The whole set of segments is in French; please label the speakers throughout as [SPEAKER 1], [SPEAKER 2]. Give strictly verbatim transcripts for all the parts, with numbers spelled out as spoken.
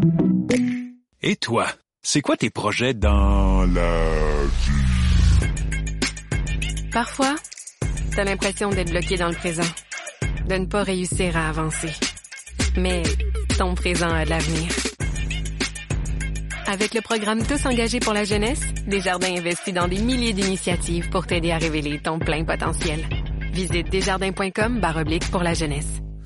[SPEAKER 1] Et toi, c'est quoi tes projets dans la vie?
[SPEAKER 2] Parfois, t'as l'impression d'être bloqué dans le présent, de ne pas réussir à avancer. Mais ton présent a de l'avenir. Avec le programme Tous engagés pour la jeunesse, Desjardins investit dans des milliers d'initiatives pour t'aider à révéler ton plein potentiel. Visite desjardins.com barre oblique pour la jeunesse.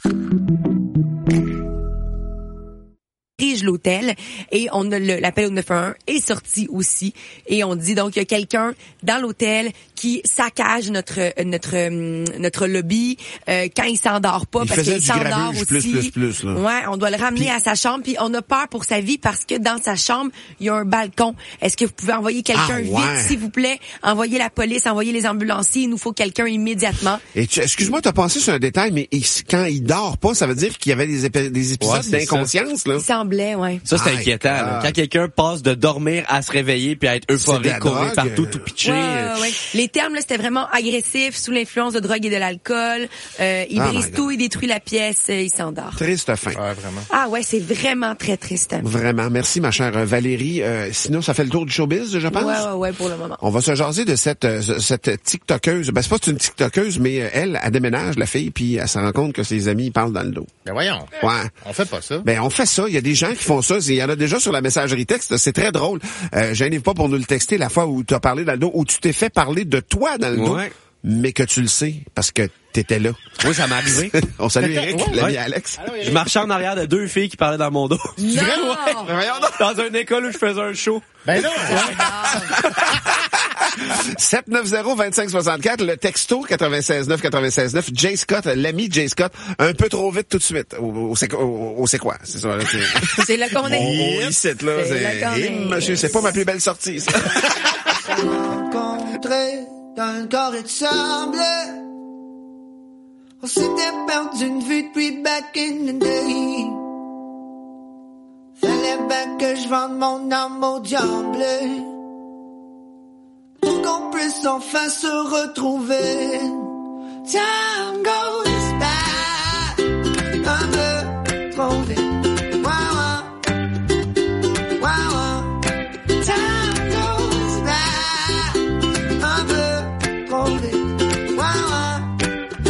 [SPEAKER 3] L'hôtel et on a le, l'appel au neuf un un est sorti aussi et on dit donc il y a quelqu'un dans l'hôtel qui saccage notre notre notre lobby euh, quand il s'endort pas
[SPEAKER 4] il
[SPEAKER 3] parce qu'il s'endort aussi.
[SPEAKER 4] Plus, plus, plus, là.
[SPEAKER 3] Ouais, on doit le ramener puis, à sa chambre puis on a peur pour sa vie parce que dans sa chambre il y a un balcon. Est-ce que vous pouvez envoyer quelqu'un
[SPEAKER 4] ah,
[SPEAKER 3] vite
[SPEAKER 4] ouais.
[SPEAKER 3] s'il vous plaît, envoyer la police, envoyer les ambulanciers, il nous faut quelqu'un immédiatement.
[SPEAKER 4] Et tu, excuse-moi, t'as pensé sur un détail, mais il, quand il dort pas, ça veut dire qu'il y avait des, épé- des épisodes ouais, d'inconscience
[SPEAKER 3] ça.
[SPEAKER 4] là.
[SPEAKER 3] Il semblait, ouais.
[SPEAKER 5] Ça c'est inquiétant. Là. Quand quelqu'un passe de dormir à se réveiller puis à être euphorique, courir partout, tout pitcher.
[SPEAKER 3] Ouais, ouais, ouais. Les termes là, c'était vraiment agressif, sous l'influence de drogue et de l'alcool. Euh, il
[SPEAKER 4] oh
[SPEAKER 3] brise tout, il détruit la pièce, euh, il s'endort.
[SPEAKER 4] Triste fin.
[SPEAKER 5] Ouais, vraiment.
[SPEAKER 3] Ah ouais, c'est vraiment très triste.
[SPEAKER 4] Vraiment. Merci, ma chère Valérie. Euh, sinon, ça fait le tour du showbiz, je pense.
[SPEAKER 3] Ouais, ouais, ouais, pour le moment.
[SPEAKER 4] On va se jaser de cette euh, cette TikTokeuse. Ben, c'est pas une TikTokeuse, mais euh, elle, elle déménage, la fille, puis elle se rend compte que ses amis parlent dans le dos.
[SPEAKER 6] Ben voyons.
[SPEAKER 4] Ouais.
[SPEAKER 6] On fait pas ça.
[SPEAKER 4] Ben, on fait ça. Il y a des gens qui font ça. Il y en a déjà sur la messagerie texte. C'est très drôle. Euh, gênez pas pour nous le texter la fois où tu as parlé dans le dos, où tu t'es fait parler de toi dans le dos, ouais. mais que tu le sais parce que t'étais là.
[SPEAKER 5] Oui, ça m'est arrivé.
[SPEAKER 4] On salue Eric, ouais, l'ami
[SPEAKER 5] ouais.
[SPEAKER 4] Alex.
[SPEAKER 6] Allô, Eric.
[SPEAKER 5] Je marchais en arrière de deux filles qui parlaient dans mon dos.
[SPEAKER 3] Non!
[SPEAKER 5] Ouais. Dans une école où je faisais un show.
[SPEAKER 6] Ben non!
[SPEAKER 4] sept neuf zéro deux cinq six quatre, le texto quatre-vingt-seize neuf quatre-vingt-seize neuf, Jay Scott, l'ami Jay Scott, un peu trop vite tout de suite. Au, au, c'est, au, au c'est quoi? C'est ça, là, c'est...
[SPEAKER 3] c'est là qu'on est.
[SPEAKER 4] On, on ici, là, c'est, c'est... Hey, monsieur, c'est pas ma plus belle sortie, ça.
[SPEAKER 7] Rencontré dans le corps et de sable. On s'était perdu une vue depuis back in the day. Fallait bien que je vende mon âme au diable pour qu'on puisse enfin se retrouver. Time goes by un peu trop vite. Wow, wow. Wow, time goes by un peu trop vite. Wow,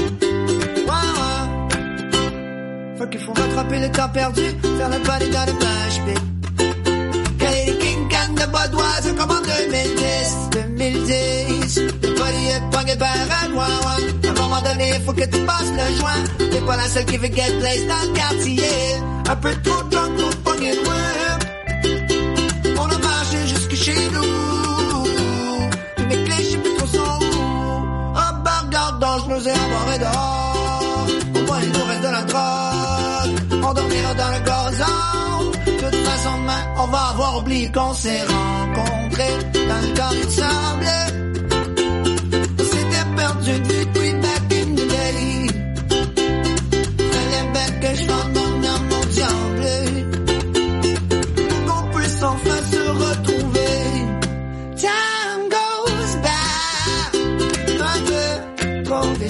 [SPEAKER 7] wow. Faut qu'il faut rattraper le temps perdu, faire le party dans le mosh pit. Kelly King Can de Budweiser comme en deux mille dix, deux mille dix. Le party est pogné par un loin, à un moment donné, faut que tu passes le joint. T'es pas la seule qui veut get place dans le quartier. Un peu trop drunk pour pogner loin. On a marché jusque chez nous. Puis mes clés, je sais plus trop sont où. Oh bah regarde, je nous ai embarrés dehors. Au moins il nous reste de la drogue. On dormira dans le gazon. De toute façon, demain, on va avoir oublié qu'on s'est rencontrés dans le corps du sable. On s'était perdu depuis back in the day. Fallait bien que je vende mon âme au diable pour qu'on puisse enfin se retrouver. Time goes by un peu trop vite.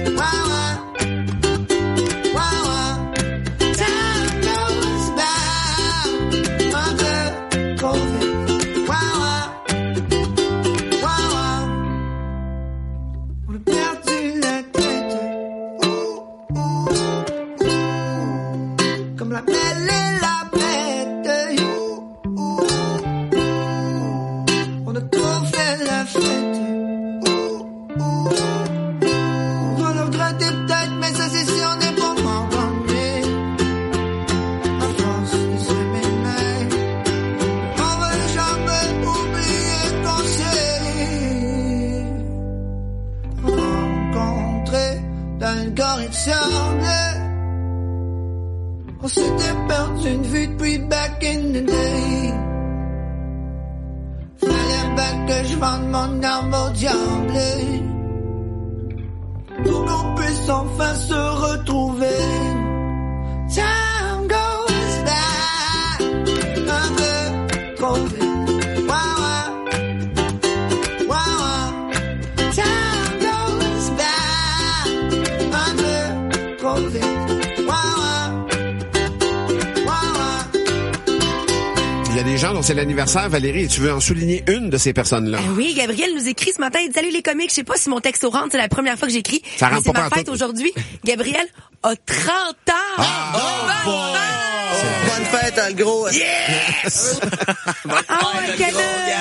[SPEAKER 7] On s'était perdu une vue depuis back in the day. Fallait bien que je vende mon âme au diable pour qu'on puisse enfin se retrouver. Time goes by un peu trop vite.
[SPEAKER 4] y a des gens dont c'est l'anniversaire, Valérie, et tu veux en souligner une de ces personnes-là.
[SPEAKER 3] Euh, oui, Gabriel nous écrit ce matin, il dit « Salut les comiques, je sais pas si mon texto rentre, c'est la première fois que j'écris.
[SPEAKER 4] Ça rentre
[SPEAKER 3] c'est
[SPEAKER 4] pas
[SPEAKER 3] ma fête aujourd'hui. Gabriel a trente ans!
[SPEAKER 4] Ah,
[SPEAKER 3] oh,
[SPEAKER 4] bon.
[SPEAKER 6] Bonne fête, en gros.
[SPEAKER 4] Yes!
[SPEAKER 3] Ah, quel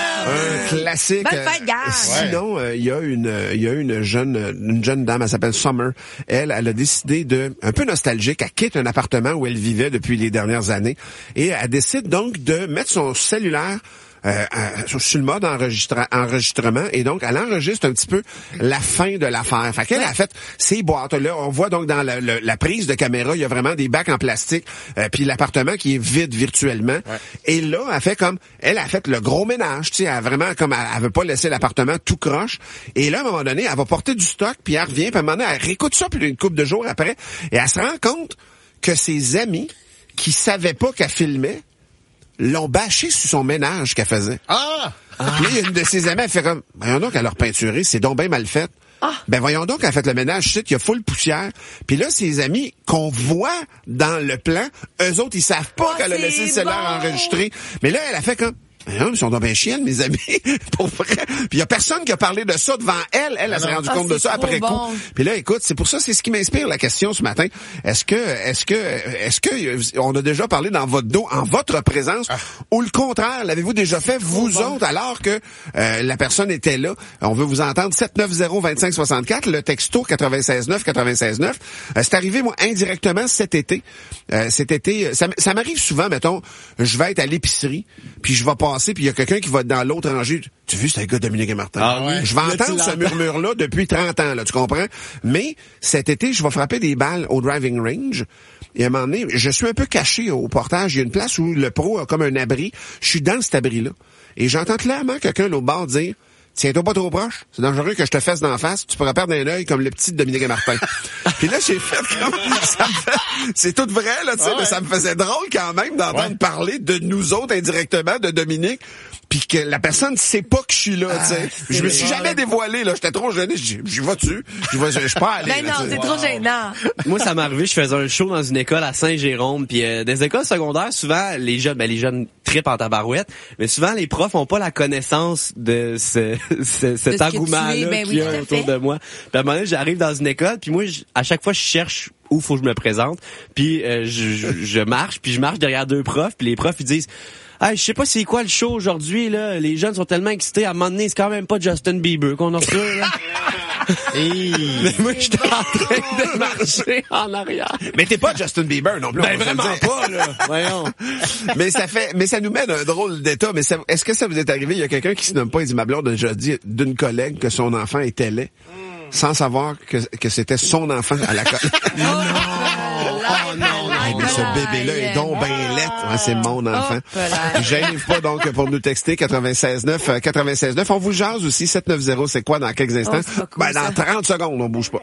[SPEAKER 4] Un classique.
[SPEAKER 3] Bonne fête, gars!
[SPEAKER 4] Sinon, il y a une, il y a une jeune, une jeune dame, elle s'appelle Summer. Elle, elle a décidé de, un peu nostalgique, elle quitte un appartement où elle vivait depuis les dernières années et elle décide donc de mettre son cellulaire Euh, euh, sur le mode enregistre- enregistrement et donc elle enregistre un petit peu la fin de l'affaire. Fait qu'elle a fait ces boîtes là, on voit donc dans la, la, la prise de caméra, il y a vraiment des bacs en plastique euh, puis l'appartement qui est vide virtuellement. Ouais. Et là, elle fait comme elle a fait le gros ménage, tu sais, elle vraiment comme elle, elle veut pas laisser l'appartement tout croche. Et là à un moment donné, elle va porter du stock puis elle revient, puis à un moment donné, elle réécoute ça puis une couple de jours après et elle se rend compte que ses amis qui savaient pas qu'elle filmait l'ont bâché sur son ménage qu'elle faisait.
[SPEAKER 8] Ah!
[SPEAKER 4] Puis là, il y a une de ses amies, elle fait comme, voyons donc, elle leur peinturé, c'est donc bien mal fait. Ah. Ben voyons donc, elle a fait le ménage, je sais qu'il y a full poussière. Puis là, ses amis qu'on voit dans le plan, eux autres, ils savent pas
[SPEAKER 3] oh,
[SPEAKER 4] qu'elle a laissé le cellulaire
[SPEAKER 3] bon.
[SPEAKER 4] enregistré. Mais là, elle a fait comme, non, ils sont donc bien chiennes, mes amis, pour vrai. Puis il y a personne qui a parlé de ça devant elle. Elle, elle s'est rendue
[SPEAKER 3] ah,
[SPEAKER 4] compte de ça après
[SPEAKER 3] bon.
[SPEAKER 4] coup. Puis là, écoute, c'est pour ça, c'est ce qui m'inspire la question ce matin. Est-ce que, est-ce que, est-ce que, on a déjà parlé dans votre dos, en votre présence, ah. ou le contraire, l'avez-vous déjà fait, vous bon. autres, alors que euh, la personne était là? On veut vous entendre. sept neuf zéro deux cinq six quatre, le texto quatre-vingt-seize neuf quatre-vingt-seize neuf. Euh, c'est arrivé, moi, indirectement cet été. Euh, cet été, ça, ça m'arrive souvent, mettons, je vais être à l'épicerie, puis je vais passer, puis il y a quelqu'un qui va dans l'autre rangée. Tu as vu, c'est un gars Dominique et Martin.
[SPEAKER 5] Ah ouais.
[SPEAKER 4] Je vais là, entendre ce murmure-là depuis trente ans, là, tu comprends? Mais cet été, je vais frapper des balles au driving range. Et à un moment donné, je suis un peu caché au portage. Il y a une place où le pro a comme un abri. Je suis dans cet abri-là. Et j'entends clairement quelqu'un à l'autre bord dire « Tiens-toi pas trop proche. C'est dangereux que je te fesse d'en face. Tu pourras perdre un œil comme le petit Dominique et Martin. » Puis là, j'ai fait comme... Ça me fait... C'est tout vrai, là, tu sais, ah ouais. mais ça me faisait drôle quand même d'entendre ouais. parler de nous autres indirectement, de Dominique, puis que la personne ne sait pas que je suis là, ah, tu sais. Je me suis jamais dévoilé, là. J'étais trop gêné. J'y vais-tu? Je vais, je suis pas allé.
[SPEAKER 3] Ben non, c'est trop gênant.
[SPEAKER 5] Moi, ça m'est arrivé, je faisais un show dans une école à Saint-Jérôme, puis euh, des écoles secondaires, souvent, les jeunes, ben les jeunes trippent en tabarouette, mais souvent, les profs ont pas la connaissance de ce, ce cet engouement-là
[SPEAKER 3] ben
[SPEAKER 5] qu'il y a
[SPEAKER 3] oui,
[SPEAKER 5] autour de moi. Puis à un moment donné, j'arrive dans une école, puis moi, je, à chaque fois, je cherche où faut que je me présente, puis euh, je, je, je marche, puis je marche derrière deux profs, puis les profs, ils disent... Ah, je sais pas c'est quoi le show aujourd'hui, là. Les jeunes sont tellement excités. À un moment donné, c'est quand même pas Justin Bieber qu'on a reçu, là.
[SPEAKER 8] Et...
[SPEAKER 5] Mais moi, j'étais en train de marcher en arrière.
[SPEAKER 4] Mais t'es pas Justin Bieber non plus.
[SPEAKER 5] Ben vraiment pas, là. Voyons.
[SPEAKER 4] Mais ça fait, mais ça nous met dans un drôle d'état. Mais ça, est-ce que ça vous est arrivé? Il y a quelqu'un qui se nomme pas, il dit, ma blonde a déjà dit d'une collègue que son enfant était laid. Sans savoir que, que c'était son enfant à la collègue.
[SPEAKER 3] non!
[SPEAKER 4] Oh non, hey, mais ce bébé-là est donc ben laid. Ouais, c'est mon enfant. Oh, gênez pas donc pour nous texter quatre-vingt-seize neuf quatre-vingt-seize neuf. On vous jase aussi sept neuf zéro, c'est quoi dans quelques instants? Oh, cool, ben, dans trente secondes, on bouge pas.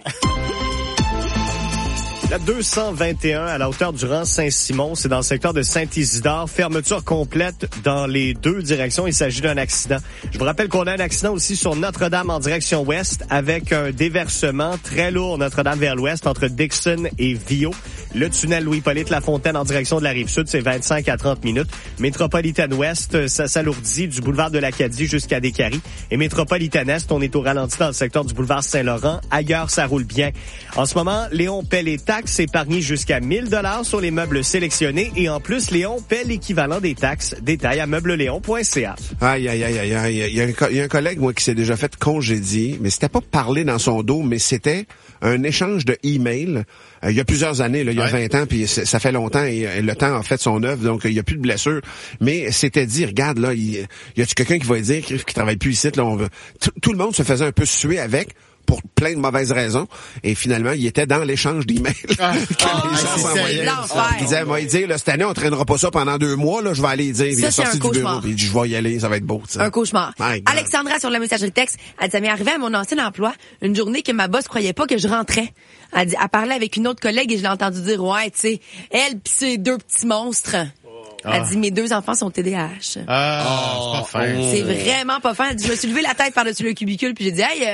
[SPEAKER 8] La deux cent vingt et un à la hauteur du rang Saint-Simon, c'est dans le secteur de Saint-Isidore. Fermeture complète dans les deux directions. Il s'agit d'un accident. Je vous rappelle qu'on a un accident aussi sur Notre-Dame en direction ouest avec un déversement très lourd Notre-Dame vers l'ouest entre Dixon et Vio. Le tunnel Louis-Hippolyte Lafontaine en direction de la Rive-Sud, c'est vingt-cinq à trente minutes. Métropolitaine ouest, ça s'alourdit du boulevard de l'Acadie jusqu'à Descaries. Et Métropolitaine est, on est au ralenti dans le secteur du boulevard Saint-Laurent. Ailleurs, ça roule bien. En ce moment, Léon paie les taxes épargnées jusqu'à mille dollars sur les meubles sélectionnés. Et en plus, Léon paie l'équivalent des taxes. Détail à meubleléon point c a.
[SPEAKER 4] Aïe, aïe, aïe, aïe, aïe. Il y a un, il y a un collègue, moi, qui s'est déjà fait congédier, mais c'était pas parler dans son dos, mais c'était un échange de emails. Euh, il y a plusieurs années, là, il y a ouais. vingt ans, puis ça fait longtemps, et, et le temps a fait son œuvre, donc il y a plus de blessures. Mais c'était dit, regarde, là, il y a quelqu'un qui va dire qui, qui travaille plus ici, là, on veut. Tout, tout le monde se faisait un peu suer avec, pour plein de mauvaises raisons. Et finalement, il était dans l'échange d'emails
[SPEAKER 8] ah,
[SPEAKER 4] que
[SPEAKER 8] ah,
[SPEAKER 4] les gens s'envoyaient. Il disait, moi, il dit, là, cette année, on traînera pas ça pendant deux mois, là, je vais aller y dire. Ça, il est sorti du bureau, puis il dit, je vais y aller, ça va être beau, t'sais.
[SPEAKER 3] Un cauchemar. Alexandra, sur la messagerie texte, elle dit, ça m'est arrivé à mon ancien emploi, une journée que ma boss croyait pas que je rentrais. Elle dit, elle parlait avec une autre collègue et je l'ai entendu dire, ouais, tu sais, elle pis ses deux petits monstres. Elle ah. dit, mes deux enfants sont T D A H.
[SPEAKER 8] Ah, oh, c'est pas fin.
[SPEAKER 3] C'est vraiment pas fin. Elle dit, je me suis levé la tête par-dessus le cubicule puis j'ai dit, hey, euh,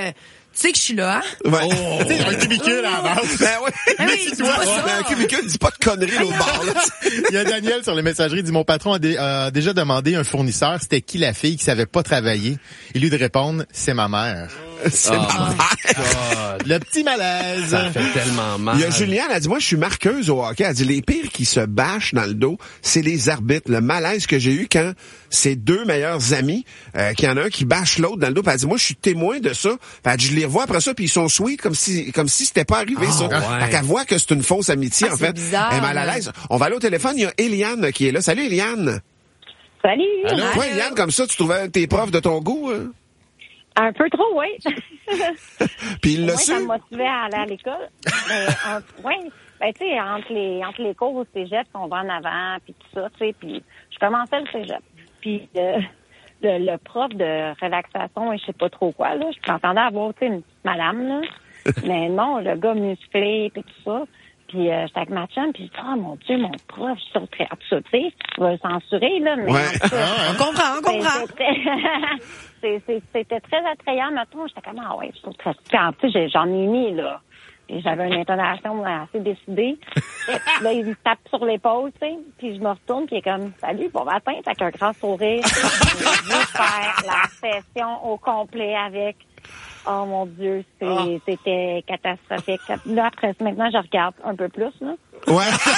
[SPEAKER 3] Tu sais que je suis là, hein?
[SPEAKER 4] Ouais.
[SPEAKER 8] Oh. Tu sais, un cubicule à la base.
[SPEAKER 4] Ben ouais.
[SPEAKER 3] Ben oui, dis pas ça.
[SPEAKER 4] Ben, un cubicule, dis pas de conneries l'autre bord, là.
[SPEAKER 9] Il y a Daniel sur les messageries, dit, mon patron a, dé- a déjà demandé à un fournisseur c'était qui la fille qui savait pas travailler. Il lui de répondre, c'est ma mère.
[SPEAKER 4] C'est
[SPEAKER 5] Oh
[SPEAKER 4] ma
[SPEAKER 5] my
[SPEAKER 4] mère.
[SPEAKER 9] Le petit malaise.
[SPEAKER 5] Ça fait tellement mal.
[SPEAKER 4] Il y a Juliane, elle dit, moi, je suis marqueuse au hockey. Elle dit, les pires qui se bâchent dans le dos, c'est les arbitres. Le malaise que j'ai eu quand ces deux meilleurs amis, euh, qu'il y en a un qui bâche l'autre dans le dos. Puis elle dit, moi, je suis témoin de ça. Puis elle dit, je les revois après ça, puis ils sont sweet, comme si, comme si c'était pas arrivé,
[SPEAKER 5] Oh,
[SPEAKER 4] ça.
[SPEAKER 5] ouais.
[SPEAKER 4] Fait qu'elle voit que c'est une fausse amitié,
[SPEAKER 3] Ah,
[SPEAKER 4] en
[SPEAKER 3] c'est
[SPEAKER 4] fait.
[SPEAKER 3] bizarre,
[SPEAKER 4] Elle est mal à
[SPEAKER 3] là.
[SPEAKER 4] l'aise. On va aller au téléphone. Il y a Eliane qui est là. Salut, Eliane.
[SPEAKER 10] Salut!
[SPEAKER 4] Allô?
[SPEAKER 3] Allô?
[SPEAKER 4] Toi, Eliane, comme ça, tu trouvais tes profs de ton goût? Hein?
[SPEAKER 10] Un peu trop, oui.
[SPEAKER 4] Puis il l'a
[SPEAKER 10] Moi,
[SPEAKER 4] su?
[SPEAKER 10] ça me motivait à aller à l'école. Mais, entre, ouais, ben, tu sais, entre les, entre les cours au cégep, on va en avant, puis tout ça, tu sais, puis je commençais le cégep. Puis euh, le, le prof de relaxation, et je sais pas trop quoi, là, je m'entendais avoir, tu sais, une petite madame, là. Mais non, le gars musclé, puis tout ça. Puis euh, j'étais avec ma chum, puis je dis, oh mon Dieu, mon prof, je suis sur très absurde, tu sais, tu vas le censurer, là, mais
[SPEAKER 4] Ouais.
[SPEAKER 10] en tout cas,
[SPEAKER 3] On comprend, on comprend.
[SPEAKER 10] C'était- c'est- c'est- C'était très attrayant, mettons. J'étais comme, ah ouais, je trouve très... Puis en plus, j'ai- j'en ai mis, là. Et j'avais une intonation assez décidée. Et là, il me tape sur l'épaule, tu sais. Puis je me retourne, puis il est comme, salut, bon matin, avec un grand sourire. Je veux faire la session au complet avec. Oh mon Dieu, c'est-
[SPEAKER 4] Oh.
[SPEAKER 10] c'était catastrophique. Là, après, maintenant, je regarde un peu plus, là.
[SPEAKER 4] Ouais.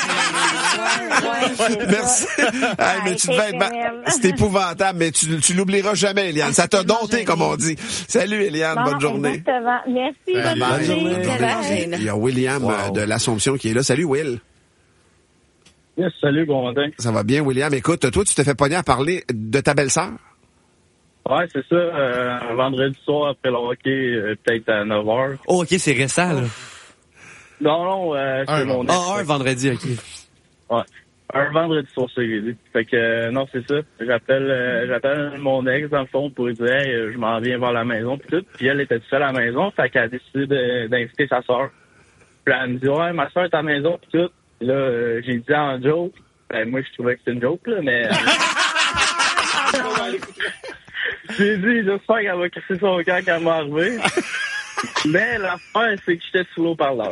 [SPEAKER 10] Ouais, c'est
[SPEAKER 4] Merci.
[SPEAKER 10] ça.
[SPEAKER 4] Hey, mais tu
[SPEAKER 10] Ça a
[SPEAKER 4] devais
[SPEAKER 10] été
[SPEAKER 4] être ma-
[SPEAKER 10] terrible.
[SPEAKER 4] C'est épouvantable, mais tu, tu l'oublieras jamais, Eliane. Ça t'a dompté, comme on dit. Salut, Eliane.
[SPEAKER 10] Non,
[SPEAKER 4] bonne journée.
[SPEAKER 10] Exactement. Merci, bonne
[SPEAKER 4] Bye.
[SPEAKER 10] journée.
[SPEAKER 4] Bonne journée. Il y a William euh, de l'Assomption qui est là. Salut, Will.
[SPEAKER 11] Yes, salut, bon matin.
[SPEAKER 4] Ça va bien, William. Écoute, toi, tu t'es fait pogner à parler de ta belle-sœur?
[SPEAKER 11] Ouais, c'est ça. Euh, un vendredi soir après le hockey, euh, peut-être à neuf heures.
[SPEAKER 5] Oh, OK, c'est récent, là.
[SPEAKER 11] Non, non, euh, c'est
[SPEAKER 5] Un,
[SPEAKER 11] mon
[SPEAKER 5] ah,
[SPEAKER 11] ex.
[SPEAKER 5] un vendredi, OK.
[SPEAKER 11] Ouais. Un vendredi soir, c'est j'ai dit. Fait que, euh, non, c'est ça. J'appelle euh, j'appelle mon ex, dans le fond, pour lui dire, hey, euh, je m'en viens vers la maison, pis tout. Puis elle était toute seule à la maison, fait qu'elle a décidé de- d'inviter sa sœur. Puis elle me dit, ouais, ma sœur est à la maison, pis tout. Puis là, euh, j'ai dit en joke. Ben, moi, je trouvais que c'était une joke, là, mais... J'ai dit, j'espère qu'elle va casser son camp quand elle va arriver. Mais l'affaire, c'est que j'étais sous l'eau-parleur.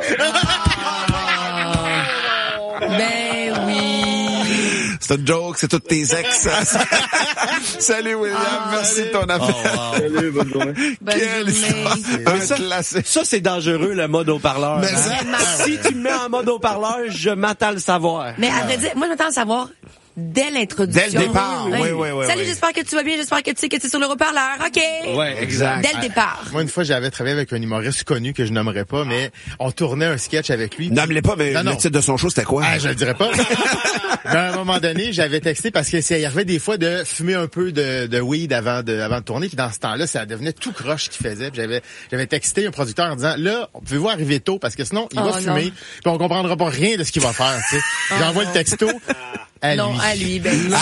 [SPEAKER 3] Ben oui.
[SPEAKER 4] C'est une joke, c'est toutes tes ex. Salut, William. Merci de ton appel.
[SPEAKER 5] Oh, wow.
[SPEAKER 11] Salut, bonne journée.
[SPEAKER 3] Bonne
[SPEAKER 4] Quelle
[SPEAKER 3] journée.
[SPEAKER 4] histoire. Un
[SPEAKER 5] ça,
[SPEAKER 4] classique.
[SPEAKER 5] ça, c'est dangereux, le mode haut-parleur.
[SPEAKER 4] Mais
[SPEAKER 5] hein.
[SPEAKER 4] ça-
[SPEAKER 5] Si tu me mets en mode haut-parleur, je m'attends à le savoir.
[SPEAKER 3] Mais à vrai dire, moi, je m'attends à savoir dès l'introduction.
[SPEAKER 4] Dès le départ.
[SPEAKER 3] Ouais.
[SPEAKER 4] Oui, oui, oui,
[SPEAKER 3] Salut,
[SPEAKER 4] oui.
[SPEAKER 3] j'espère que tu vas bien, j'espère que tu sais que tu es sur le haut-parleur. OK.
[SPEAKER 5] Ouais,
[SPEAKER 4] Exact.
[SPEAKER 3] Dès le départ.
[SPEAKER 9] Moi, une fois, j'avais travaillé avec un humoriste connu que je nommerai pas, mais on tournait un sketch avec lui.
[SPEAKER 4] Nomme-les pas, mais
[SPEAKER 9] Non, non.
[SPEAKER 4] le titre de son show, c'était quoi?
[SPEAKER 9] Ah, je le dirais pas. Mais à un moment donné, j'avais texté parce que ça y arrivait des fois de fumer un peu de, de weed avant de, avant de tourner. Puis dans ce temps-là, ça devenait tout croche qu'il faisait. Puis j'avais, j'avais texté un producteur en disant, là, pouvez-vous arriver tôt parce que sinon, il
[SPEAKER 3] Oh,
[SPEAKER 9] va
[SPEAKER 3] non.
[SPEAKER 9] fumer. Puis on comprendra pas rien de ce qu'il va faire, tu sais. J'envoie le texto à
[SPEAKER 3] Non,
[SPEAKER 9] lui.
[SPEAKER 3] à lui, ben non.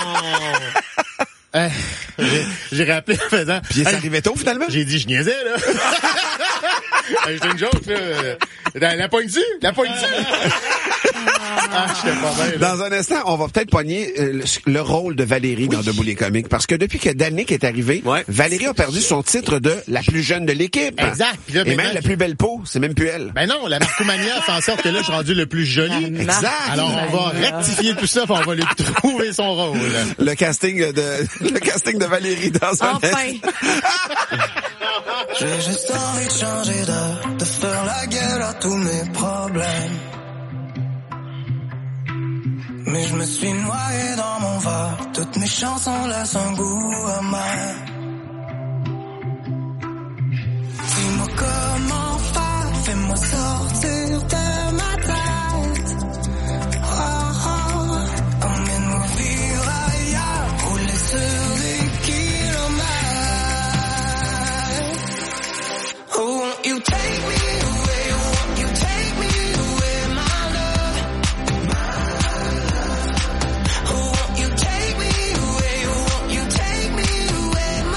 [SPEAKER 9] Euh, j'ai, j'ai rappelé en faisant.
[SPEAKER 4] Puis il est
[SPEAKER 9] Hey,
[SPEAKER 4] arrivé tôt, finalement?
[SPEAKER 9] J'ai dit, je niaisais, là. Hey, C'était une joke, là. La, la pogne-tu? La pogne-tu? Ah, j'étais pas bien, là.
[SPEAKER 4] Dans un instant, on va peut-être pogner euh, le, le rôle de Valérie dans Debout les comiques. Parce que depuis que Danick est arrivé,
[SPEAKER 5] Ouais.
[SPEAKER 4] Valérie a perdu son titre de la plus jeune de l'équipe.
[SPEAKER 9] Exact. Puis là,
[SPEAKER 4] Et
[SPEAKER 9] maintenant,
[SPEAKER 4] même la plus belle peau, c'est même plus elle.
[SPEAKER 9] Ben non, la Marcomania fait en sorte que là, je suis rendu le plus joli.
[SPEAKER 3] La
[SPEAKER 4] Exact.
[SPEAKER 9] Alors, on va rectifier tout ça, puis on va lui trouver son rôle.
[SPEAKER 4] Le casting de le casting de Valérie dans un
[SPEAKER 3] Enfin.
[SPEAKER 4] instant.
[SPEAKER 7] J'ai juste envie de changer de, de faire la gueule à tous mes problèmes. Mais je me suis noyé dans mon verre, toutes mes chansons laissent un goût amer. Dis-moi comment faire, fais-moi sortir de ma tête. Oh, oh, emmène-moi vivre ailleurs, rouler sur des kilomètres. Oh, won't you take me away, won't you take me away, my love, my love. Oh, won't you take me away, won't you take me away, my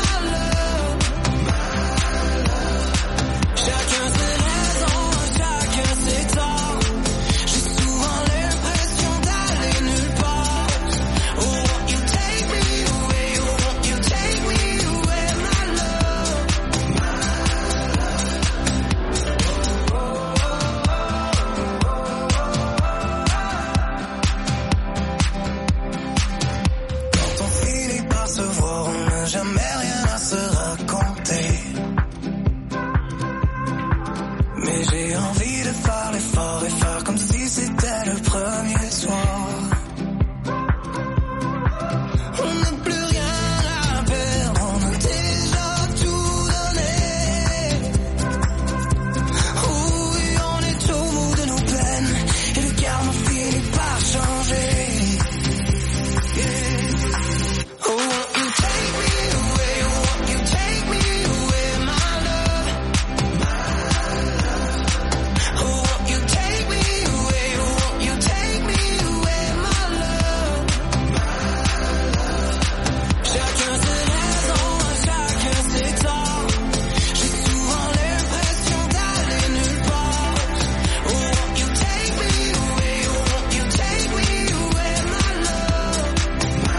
[SPEAKER 7] jamais rien à se raconter. Mais j'ai envie de faire l'effort et faire comme si c'était le premier soir. On n'a plus rien à perdre, on a déjà tout donné. Oh oui, on est au bout de nos peines et le karma finit par changer. Yeah. Oh, won't you take me away, won't you take me away, my love, my love. Oh, won't you take me away, won't you take me away, my love, my love. Chacun ses raisons, chacun ses torts. J'ai souvent l'impression d'aller nulle part. Oh, won't you take me away, won't you take me away, my love, my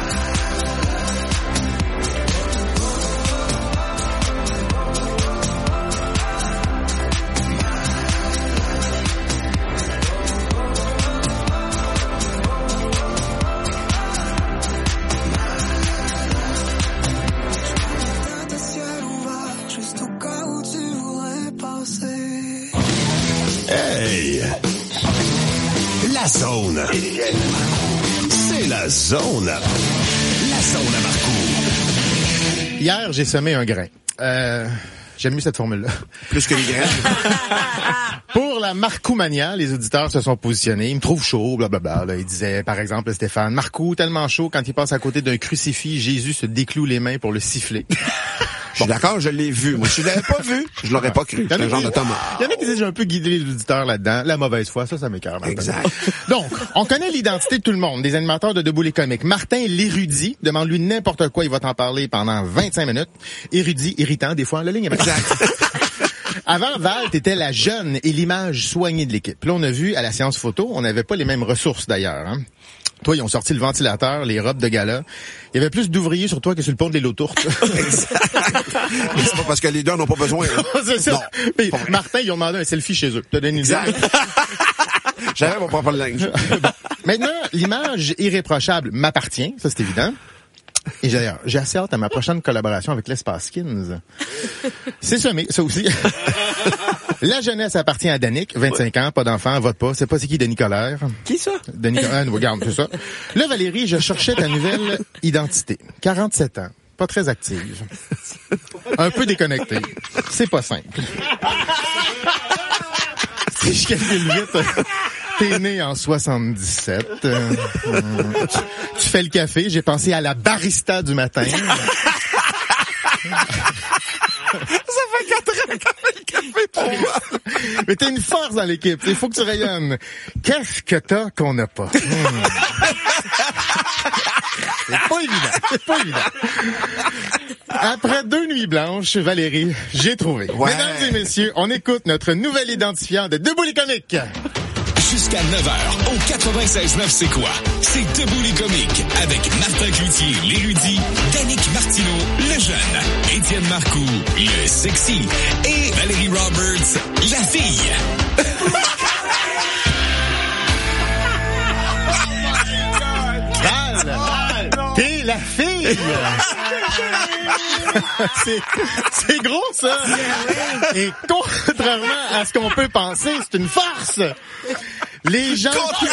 [SPEAKER 7] T'as un ciel ouvert juste au cas où tu voudrais passer.
[SPEAKER 12] Hey! La zone. C'est la zone. La zone à Marcoux.
[SPEAKER 9] Hier, j'ai semé un grain. Euh, j'aime mieux cette formule-là.
[SPEAKER 4] Plus que les graines.
[SPEAKER 9] Pour la Marcoumania, les auditeurs se sont positionnés. Ils me trouvent chaud, blablabla. Là, ils disaient, par exemple, Stéphane, Marcoux, tellement chaud, quand il passe à côté d'un crucifix, Jésus se décloue les mains pour le siffler.
[SPEAKER 4] Je suis d'accord, je l'ai vu. Moi, si je l'avais pas vu, je l'aurais pas cru.
[SPEAKER 9] Il y en
[SPEAKER 4] C'est
[SPEAKER 9] a
[SPEAKER 4] un genre
[SPEAKER 9] qui-
[SPEAKER 4] de Thomas.
[SPEAKER 9] Il y en a qui disent j'ai un peu guidé les auditeurs là-dedans. La mauvaise foi, ça, ça m'écoeure.
[SPEAKER 4] Exact.
[SPEAKER 9] Donc, on connaît l'identité de tout le monde, des animateurs de Debout les comiques. Martin l'érudit, demande-lui n'importe quoi, il va t'en parler pendant vingt-cinq minutes. Érudit, irritant, des fois, la ligne est mal.
[SPEAKER 4] Exact.
[SPEAKER 9] Avant, Val, t'étais la jeune et l'image soignée de l'équipe. Là, on a vu à la séance photo, on n'avait pas les mêmes ressources d'ailleurs. Hein? Toi, ils ont sorti le ventilateur, les robes de gala. Il y avait plus d'ouvriers sur toi que sur le pont de l'île aux Tourtes.
[SPEAKER 4] Exact. Mais c'est pas parce que les deux n'ont pas besoin. Hein.
[SPEAKER 9] C'est ça.
[SPEAKER 4] Non,
[SPEAKER 9] Puis,
[SPEAKER 4] pas vrai.
[SPEAKER 9] Martin, ils ont demandé un selfie chez eux. T'as donné une idée?
[SPEAKER 4] Exact. J'avais mon propre linge.
[SPEAKER 9] Maintenant, l'image irréprochable m'appartient, ça c'est évident. Et d'ailleurs, j'ai assez hâte à ma prochaine collaboration avec l'Espace Skins. C'est semé, ça aussi. La jeunesse appartient à Danick, vingt-cinq ans, pas d'enfant, vote pas. C'est pas c'est qui Denis Colère.
[SPEAKER 5] Qui ça?
[SPEAKER 9] Denis Colère, ah, regarde, c'est ça. Là, Valérie, je cherchais ta nouvelle identité. quarante-sept ans, pas très active. Un peu déconnectée. C'est pas simple. Si je calcule vite, t'es né en soixante-dix-sept. Euh, euh, tu, tu fais le café, j'ai pensé à la barista du matin.
[SPEAKER 4] Ça fait quatre ans qu'on fait le café pour moi.
[SPEAKER 9] Mais t'es une force dans l'équipe, il faut que tu rayonnes. Qu'est-ce que t'as qu'on n'a pas? Hmm. C'est pas évident, c'est pas évident. Après deux nuits blanches, Valérie, j'ai trouvé.
[SPEAKER 4] Ouais.
[SPEAKER 9] Mesdames et messieurs, on écoute notre nouvel identifiant de Debout les comiques.
[SPEAKER 12] Jusqu'à neuf heures, au quatre-vingt-seize neuf C'est quoi? C'est Debout les comiques, avec Martin Cloutier, l'érudit, Danick Martineau, le jeune, Étienne Marcoux, le sexy, et Valérie Roberts, la fille.
[SPEAKER 9] Val, t'es la fille. c'est, c'est gros, ça. Et contrairement à ce qu'on peut penser, c'est une farce. Les gens...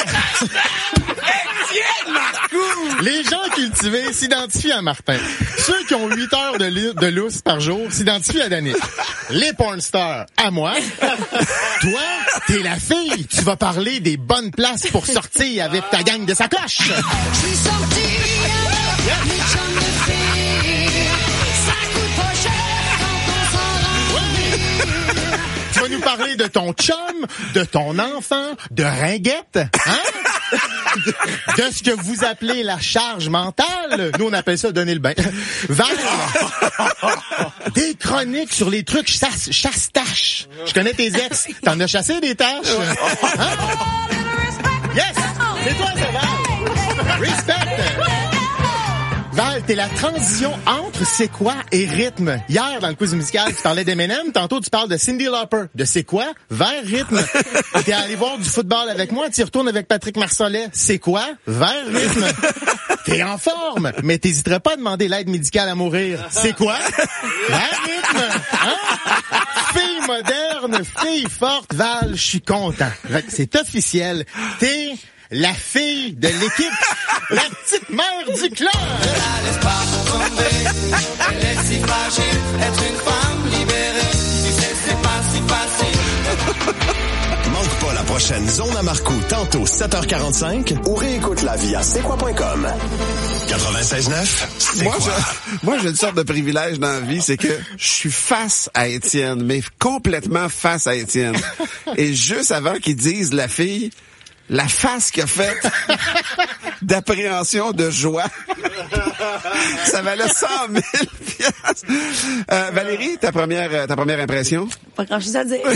[SPEAKER 9] Les gens cultivés s'identifient à Martin. Ceux qui ont huit heures de, li- de lousse par jour s'identifient à Danick. Les porn stars, à moi. Toi, t'es la fille. Tu vas parler des bonnes places pour sortir avec ta gang de sacoches.
[SPEAKER 7] Je suis sorti avec mes chums de filles. Ça coûte pas cher quand on s'en rend.
[SPEAKER 9] Tu vas nous parler de ton chum, de ton enfant, de ringuette, hein? De ce que vous appelez la charge mentale. Nous, on appelle ça donner le bain. Val, des chroniques sur les trucs chasse, chasse-tâches. Je connais tes ex. T'en as chassé des tâches? Hein? Yes! C'est toi, ça, Val! Respect! Val, musical. T'es la transition entre c'est quoi et rythme. Hier, dans le quiz musical, tu parlais d'Eminem. Tantôt, tu parles de Cyndi Lauper. De c'est quoi vers rythme. T'es allé voir du football avec moi. Tu retournes avec Patrick Marcelet. C'est quoi vers rythme. T'es en forme, mais t'hésiterais pas à demander l'aide médicale à mourir. C'est quoi vers rythme. Hein? Fille moderne, fille forte, Val, je suis content. C'est officiel. T'es la fille de l'équipe, la petite mère du club.
[SPEAKER 7] Ne la laisse pas tomber, elle est si fragile, être une femme libérée, tu sais c'est pas si facile.
[SPEAKER 12] Manque pas la prochaine Zone à Marcoux, tantôt sept heures quarante-cinq ou réécoute-la via c'est quoi point com. quatre-vingt-seize neuf, c'est
[SPEAKER 4] moi,
[SPEAKER 12] quoi?
[SPEAKER 4] Je, moi, j'ai une sorte de privilège dans la vie, c'est que je suis face à Étienne, mais complètement face à Étienne. Et juste avant qu'ils disent la fille, la face qu'il a faite d'appréhension, de joie, ça valait cent mille piastres. Euh, Valérie, ta première, ta première impression?
[SPEAKER 3] Pas grand-chose à dire.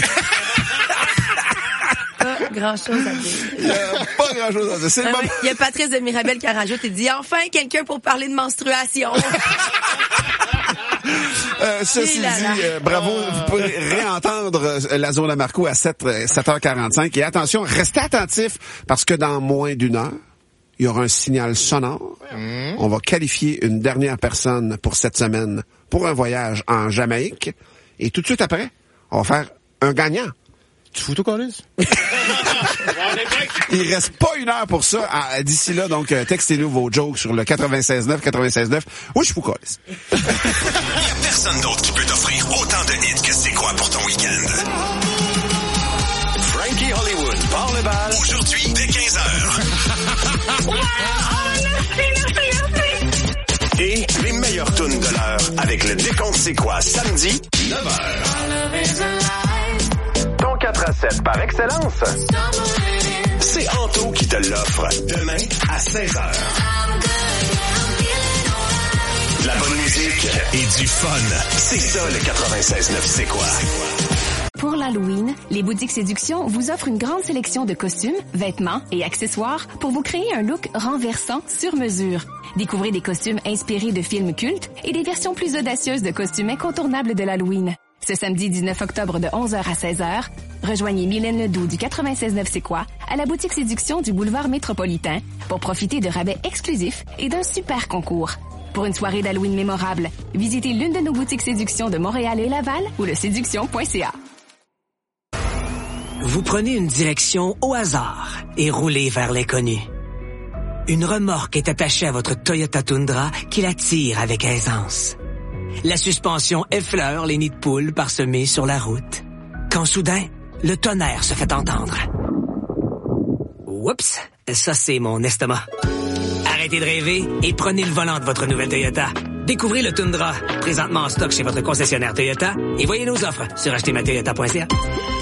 [SPEAKER 3] Pas grand-chose à dire.
[SPEAKER 4] Euh, pas grand-chose à dire. C'est
[SPEAKER 3] Ah
[SPEAKER 4] le
[SPEAKER 3] oui,
[SPEAKER 4] moment.
[SPEAKER 3] il y a Patrice de Mirabel qui a rajouté, il dit enfin quelqu'un pour parler de menstruation.
[SPEAKER 4] Euh, ceci
[SPEAKER 3] Et là là.
[SPEAKER 4] dit, euh, bravo, vous pourrez réentendre euh, la Zone à Marcoux à sept heures quarante-cinq. Et attention, restez attentifs parce que dans moins d'une heure, il y aura un signal sonore.
[SPEAKER 9] Mmh.
[SPEAKER 4] On va qualifier une dernière personne pour cette semaine pour un voyage en Jamaïque. Et tout de suite après, on va faire un gagnant.
[SPEAKER 9] Tu fous tout, Colis?
[SPEAKER 4] Il reste pas une heure pour ça. Ah, d'ici là, donc, euh, textez-nous vos jokes sur le quatre-vingt-seize neuf, quatre-vingt-seize neuf. Oui, je vous colle.
[SPEAKER 12] Il y a personne d'autre qui peut t'offrir autant de hits que c'est quoi pour ton week-end. Frankie Hollywood, part le bal. Aujourd'hui, dès quinze heures. Et les meilleures tunes de l'heure avec le décompte c'est quoi, samedi, neuf heures. Ton quatre à sept par excellence. C'est Anto qui te l'offre. Demain à seize heures. De la bonne musique et du fun. C'est ça le quatre-vingt-seize neuf, c'est quoi?
[SPEAKER 13] Pour l'Halloween, les boutiques Séduction vous offrent une grande sélection de costumes, vêtements et accessoires pour vous créer un look renversant sur mesure. Découvrez des costumes inspirés de films cultes et des versions plus audacieuses de costumes incontournables de l'Halloween. Ce samedi dix-neuf octobre de onze heures à seize heures, rejoignez Mylène Ledoux du quatre-vingt-seize neuf C'est quoi à la boutique Séduction du boulevard Métropolitain pour profiter de rabais exclusifs et d'un super concours. Pour une soirée d'Halloween mémorable, visitez l'une de nos boutiques Séduction de Montréal et Laval ou le séduction point c a.
[SPEAKER 14] Vous prenez une direction au hasard et roulez vers l'inconnu. Une remorque est attachée à votre Toyota Tundra qui la tire avec aisance. La suspension effleure les nids de poules parsemés sur la route. Quand soudain, le tonnerre se fait entendre. Oups, ça c'est mon estomac. Arrêtez de rêver et prenez le volant de votre nouvelle Toyota. Découvrez le Tundra, présentement en stock chez votre concessionnaire Toyota, et voyez nos offres sur acheter ma toyota point c a.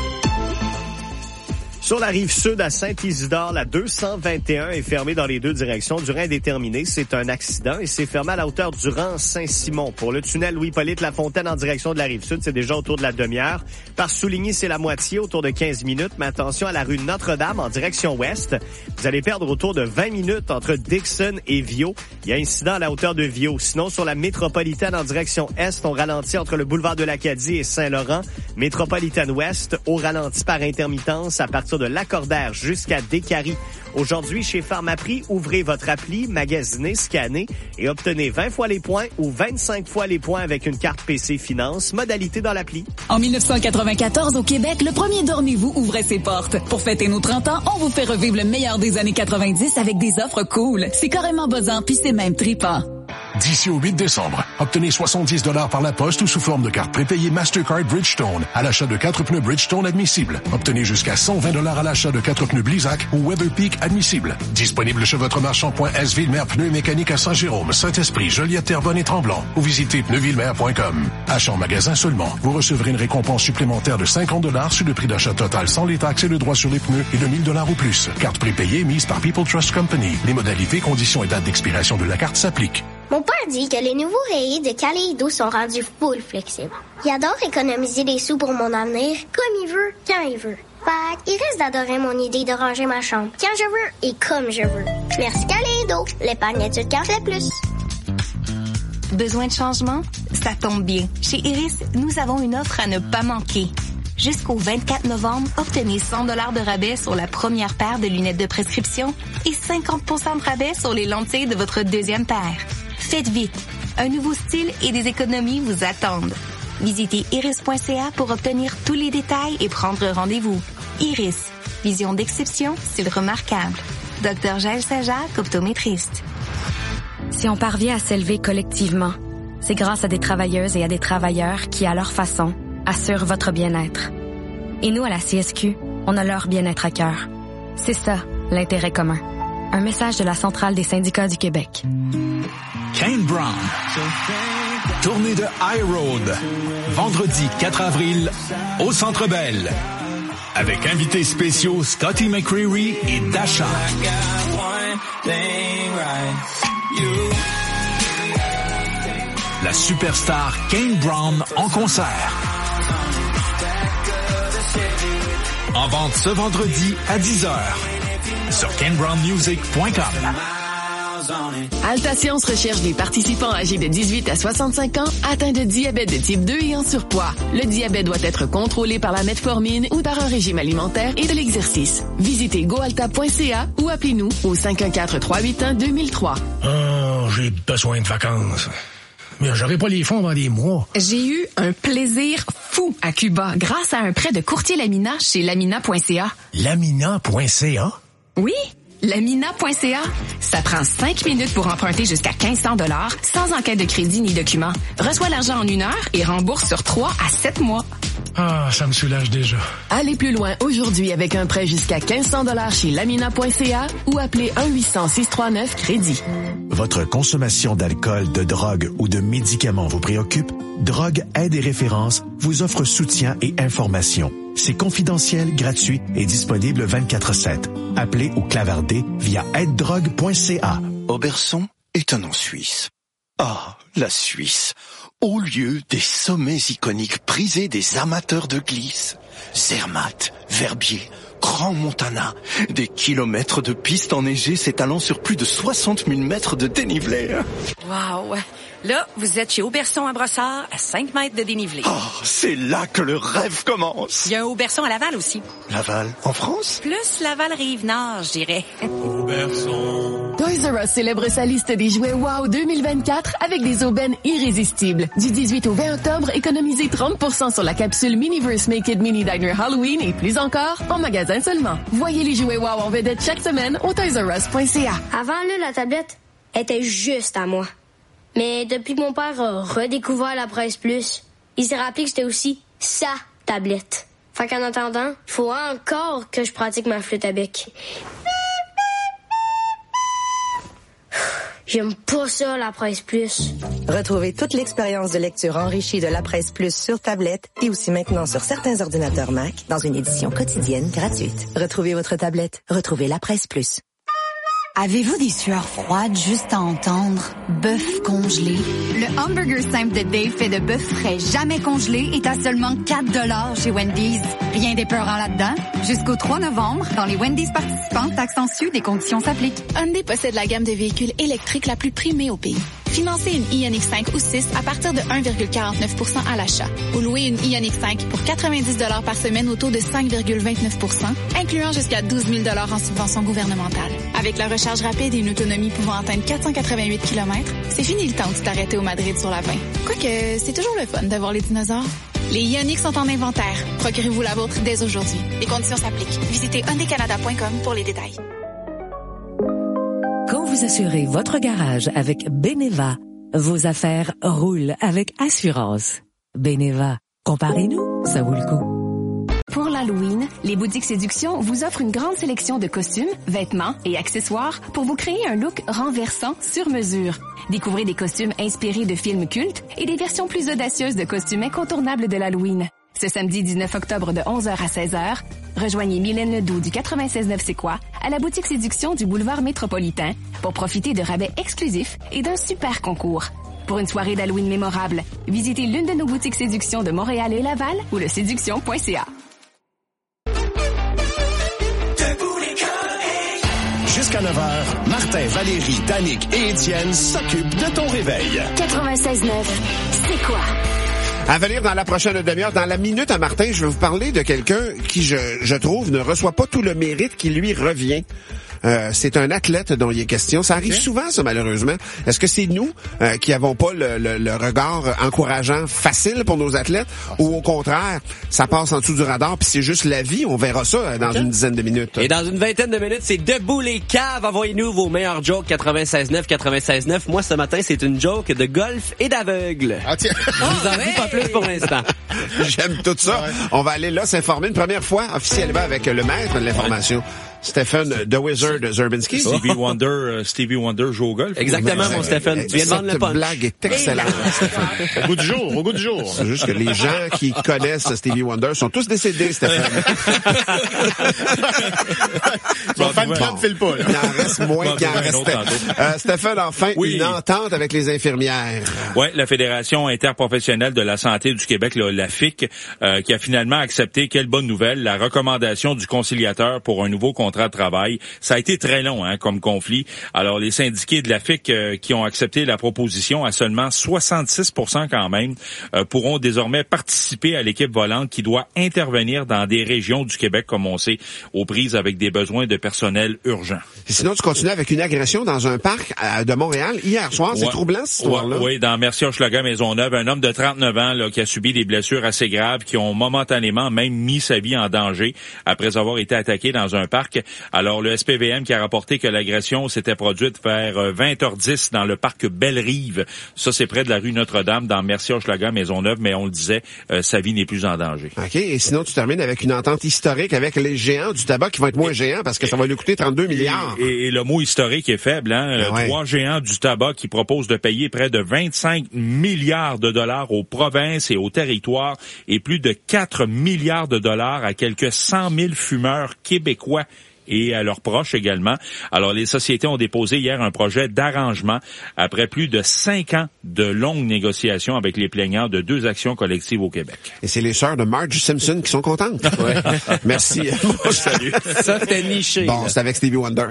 [SPEAKER 8] Sur la rive sud à Saint-Isidore, la deux cent vingt et un est fermée dans les deux directions. Durée indéterminée, c'est un accident et c'est fermé à la hauteur du rang Saint-Simon. Pour le tunnel Louis-Hippolyte Lafontaine en direction de la rive sud, c'est déjà autour de la demi-heure. Par Souligny, c'est la moitié, autour de quinze minutes. Mais attention à la rue Notre-Dame en direction ouest. Vous allez perdre autour de vingt minutes entre Dixon et Viau. Il y a incident à la hauteur de Viau. Sinon, sur la métropolitaine en direction est, on ralentit entre le boulevard de l'Acadie et Saint-Laurent. Métropolitaine ouest, au ralenti par intermittence à partir de Lacordaire jusqu'à Décarie. Aujourd'hui, chez Pharmaprix, ouvrez votre appli, magasinez, scannez et obtenez vingt fois les points ou vingt-cinq fois les points avec une carte P C Finance. Modalité dans l'appli.
[SPEAKER 15] En dix-neuf cent quatre-vingt-quatorze, au Québec, le premier Dormez-vous ouvrait ses portes. Pour fêter nos trente ans, on vous fait revivre le meilleur des années quatre-vingt-dix avec des offres cool. C'est carrément buzzant, puis c'est même trippant.
[SPEAKER 16] D'ici au huit décembre, obtenez soixante-dix dollars par la poste ou sous forme de carte prépayée Mastercard Bridgestone à l'achat de quatre pneus Bridgestone admissibles. Obtenez jusqu'à cent vingt dollars à l'achat de quatre pneus Blizzak ou Weatherpeak admissibles. Disponible chez votre marchand point S Villemer Pneus et Mécanique à Saint-Jérôme, Saint-Esprit, Joliette, Terrebonne et Tremblant ou visitez pneus villemer point com. Achat en magasin seulement. Vous recevrez une récompense supplémentaire de cinquante dollars sur le prix d'achat total sans les taxes et le droit sur les pneus et de mille dollars ou plus. Carte prépayée mise par People Trust Company. Les modalités, conditions et dates d'expiration de la carte s'appliquent.
[SPEAKER 17] Mon père dit que les nouveaux rayés de Kaleido sont rendus full flexibles. Il adore économiser des sous pour mon avenir, comme il veut, quand il veut. Fait il reste d'adorer mon idée de ranger ma chambre quand je veux et comme je veux. Merci Kaleido, l'épargne étude qui en fait plus.
[SPEAKER 13] Besoin de changement? Ça tombe bien. Chez Iris, nous avons une offre à ne pas manquer. Jusqu'au vingt-quatre novembre, obtenez cent dollars de rabais sur la première paire de lunettes de prescription et cinquante pour cent de rabais sur les lentilles de votre deuxième paire. Faites vite. Un nouveau style et des économies vous attendent. Visitez iris point c a pour obtenir tous les détails et prendre rendez-vous. Iris. Vision d'exception, style remarquable. Docteur Jaël Sajac, optométriste.
[SPEAKER 18] Si on parvient à s'élever collectivement, c'est grâce à des travailleuses et à des travailleurs qui, à leur façon, assurent votre bien-être. Et nous, à la C S Q, on a leur bien-être à cœur. C'est ça, l'intérêt commun. Un message de la Centrale des syndicats du Québec.
[SPEAKER 1] Kane Brown. Tournée de High Road. Vendredi quatre avril, au Centre Bell. Avec invités spéciaux Scotty McCreery et Dasha. La superstar Kane Brown en concert. En vente ce vendredi à dix heures sur kane brown music point com.
[SPEAKER 19] Alta Science recherche des participants âgés de dix-huit à soixante-cinq ans atteints de diabète de type deux et en surpoids. Le diabète doit être contrôlé par la metformine ou par un régime alimentaire et de l'exercice. Visitez goalta point c a ou appelez-nous au cinq un quatre, trois huit un, deux mille trois.
[SPEAKER 16] Oh, j'ai besoin de vacances. Mais j'aurai pas les fonds dans des mois.
[SPEAKER 20] J'ai eu un plaisir fou à Cuba grâce à un prêt de courtier Lamina chez lamina point c a.
[SPEAKER 16] lamina point c a?
[SPEAKER 20] Oui, lamina point c a. Ça prend cinq minutes pour emprunter jusqu'à quinze cents dollars sans enquête de crédit ni document. Reçois l'argent en une heure et rembourse sur trois à sept mois.
[SPEAKER 16] Ah, ça me soulage déjà.
[SPEAKER 19] Allez plus loin aujourd'hui avec un prêt jusqu'à quinze cents dollars chez lamina point c a ou appelez un huit cents, six trois neuf, crédit.
[SPEAKER 21] Votre consommation d'alcool, de drogue ou de médicaments vous préoccupe? Drogue, aide et référence vous offre soutien et information. C'est confidentiel, gratuit et disponible vingt-quatre sept. Appelez ou clavardez via aide drogue point c a.
[SPEAKER 22] Oberson est un nom suisse. Ah, la Suisse. Au lieu des sommets iconiques prisés des amateurs de glisse. Zermatt, Verbier, Grand Montana. Des kilomètres de pistes enneigées s'étalant sur plus de soixante mille mètres de dénivelé.
[SPEAKER 23] Wow! Là, vous êtes chez Auberson à Brossard, à cinq mètres de dénivelé.
[SPEAKER 22] Oh, c'est là que le rêve commence.
[SPEAKER 23] Il y a un Auberson à Laval aussi.
[SPEAKER 22] Laval, en France?
[SPEAKER 23] Plus Laval-Rive-Nord, je dirais.
[SPEAKER 19] Auberson. Toys R Us célèbre sa liste des jouets Wow deux mille vingt-quatre avec des aubaines irrésistibles. Du dix-huit au vingt octobre, économisez trente pour cent sur la capsule Miniverse Make It Mini Diner Halloween et plus encore en magasin seulement. Voyez les jouets Wow en vedette chaque semaine au toys r us point c a.
[SPEAKER 17] Avant, là, la tablette était juste à moi. Mais depuis que mon père a redécouvert la Presse Plus, il s'est rappelé que c'était aussi sa tablette. Fait qu'en attendant, il faut encore que je pratique ma flûte à bec. J'aime pas ça, la Presse Plus.
[SPEAKER 24] Retrouvez toute l'expérience de lecture enrichie de la Presse Plus sur tablette et aussi maintenant sur certains ordinateurs Mac dans une édition quotidienne gratuite. Retrouvez votre tablette. Retrouvez la Presse Plus.
[SPEAKER 25] Avez-vous des sueurs froides juste à entendre? Bœuf congelé. Le hamburger simple de Dave fait de bœuf frais jamais congelé est à seulement quatre dollars chez Wendy's. Rien d'épeurant là-dedans. Jusqu'au trois novembre, dans les Wendy's participants, taxes en su, des conditions s'appliquent.
[SPEAKER 26] Hyundai possède la gamme de véhicules électriques la plus primée au pays. Financez une Ioniq cinq ou six à partir de un virgule quarante-neuf pour cent à l'achat. Ou louez une Ioniq cinq pour quatre-vingt-dix dollars par semaine au taux de cinq virgule vingt-neuf pour cent, incluant jusqu'à douze mille dollars en subvention gouvernementale. Avec la recharge rapide et une autonomie pouvant atteindre quatre cent quatre-vingt-huit kilomètres, c'est fini le temps de t'arrêter au Madrid sur la vingt. Quoique, c'est toujours le fun de voir les dinosaures. Les Ioniq sont en inventaire. Procurez-vous la vôtre dès aujourd'hui. Les conditions s'appliquent. Visitez hyundai canada point com pour les détails.
[SPEAKER 27] Quand vous assurez votre garage avec Beneva, vos affaires roulent avec assurance. Beneva, comparez-nous, ça vaut le coup.
[SPEAKER 13] Pour l'Halloween, les boutiques Séduction vous offrent une grande sélection de costumes, vêtements et accessoires pour vous créer un look renversant sur mesure. Découvrez des costumes inspirés de films cultes et des versions plus audacieuses de costumes incontournables de l'Halloween. Ce samedi dix-neuf octobre de onze heures à seize heures, rejoignez Mylène Ledoux du quatre-vingt-seize neuf C'est quoi à la boutique Séduction du boulevard Métropolitain pour profiter de rabais exclusifs et d'un super concours. Pour une soirée d'Halloween mémorable, visitez l'une de nos boutiques Séduction de Montréal et Laval ou le séduction point c a.
[SPEAKER 16] Jusqu'à neuf heures,
[SPEAKER 2] Martin, Valérie, Danick et Étienne s'occupent de ton réveil.
[SPEAKER 13] quatre-vingt-seize neuf, c'est quoi?
[SPEAKER 4] À venir dans la prochaine demi-heure, dans la Minute à Martin, je vais vous parler de quelqu'un qui, je, je trouve, ne reçoit pas tout le mérite qui lui revient. Euh, c'est un athlète dont il est question. Ça arrive okay. souvent, ça, malheureusement. Est-ce que c'est nous euh, qui avons pas le, le, le regard encourageant facile pour nos athlètes ah, ou au contraire, ça passe en dessous du radar puis c'est juste la vie? On verra ça dans okay. une dizaine de minutes.
[SPEAKER 3] Et dans une vingtaine de minutes, c'est Debout les caves. Envoyez-nous vos meilleurs jokes quatre-vingt-seize neuf, quatre-vingt-seize neuf. Moi, ce matin, c'est une joke de golf et d'aveugle. Ah, tiens. Je vous en dis pas plus pour l'instant.
[SPEAKER 4] J'aime tout ça. Ouais. On va aller là s'informer une première fois officiellement avec le maître de l'information. Stephen The Wizard Zerbinski.
[SPEAKER 5] Stevie Wonder, uh, Stevie Wonder joue au golf.
[SPEAKER 3] Exactement, mon Stephen. Tu viens de vendre le punch.
[SPEAKER 4] Cette blague est excellente, Stephen.
[SPEAKER 9] Au goût du jour, au gout du jour.
[SPEAKER 4] C'est juste que les gens qui connaissent Stevie Wonder sont tous décédés, Stephen.
[SPEAKER 9] Son fan club file pas, là.
[SPEAKER 4] Il en reste moins qu'il en restait. Euh, Stephen, enfin, oui. une entente avec les infirmières.
[SPEAKER 5] Ouais, la Fédération interprofessionnelle de la santé du Québec, là, la F I C, euh, qui a finalement accepté, quelle bonne nouvelle, la recommandation du conciliateur pour un nouveau contrat de travail. Ça a été très long, hein, comme conflit. Alors, les syndiqués de la F I C euh, qui ont accepté la proposition à seulement soixante-six pour cent quand même euh, pourront désormais participer à l'équipe volante qui doit intervenir dans des régions du Québec, comme on sait, aux prises avec des besoins de personnel urgents.
[SPEAKER 4] Et sinon, tu continues avec une agression dans un parc à, de Montréal hier soir. C'est ouais. troublant, cette histoire-là.
[SPEAKER 5] Oui, ouais, dans Mercier-Hochelaga, Maisonneuve, un homme de trente-neuf ans là, qui a subi des blessures assez graves qui ont momentanément même mis sa vie en danger après avoir été attaqué dans un parc. Alors, le S P V M qui a rapporté que l'agression s'était produite vers vingt heures dix dans le parc Belle-Rive. Ça, c'est près de la rue Notre-Dame, dans Mercier-Hochelaga, Maisonneuve, mais on le disait, euh, sa vie n'est plus en danger.
[SPEAKER 4] OK, et sinon, tu termines avec une entente historique avec les géants du tabac qui vont être moins et, géants parce que ça va lui coûter trente-deux milliards.
[SPEAKER 5] Et, et, et le mot historique est faible, hein? Ah ouais. Trois géants du tabac qui proposent de payer près de vingt-cinq milliards de dollars aux provinces et aux territoires et plus de quatre milliards de dollars à quelques cent mille fumeurs québécois et à leurs proches également. Alors, les sociétés ont déposé hier un projet d'arrangement après plus de cinq ans de longues négociations avec les plaignants de deux actions collectives au Québec.
[SPEAKER 4] Et c'est les sœurs de Marge Simpson qui sont contentes. Ouais. Merci.
[SPEAKER 3] Salut. Ça, c'était niché.
[SPEAKER 4] Bon, c'est avec Stevie Wonder.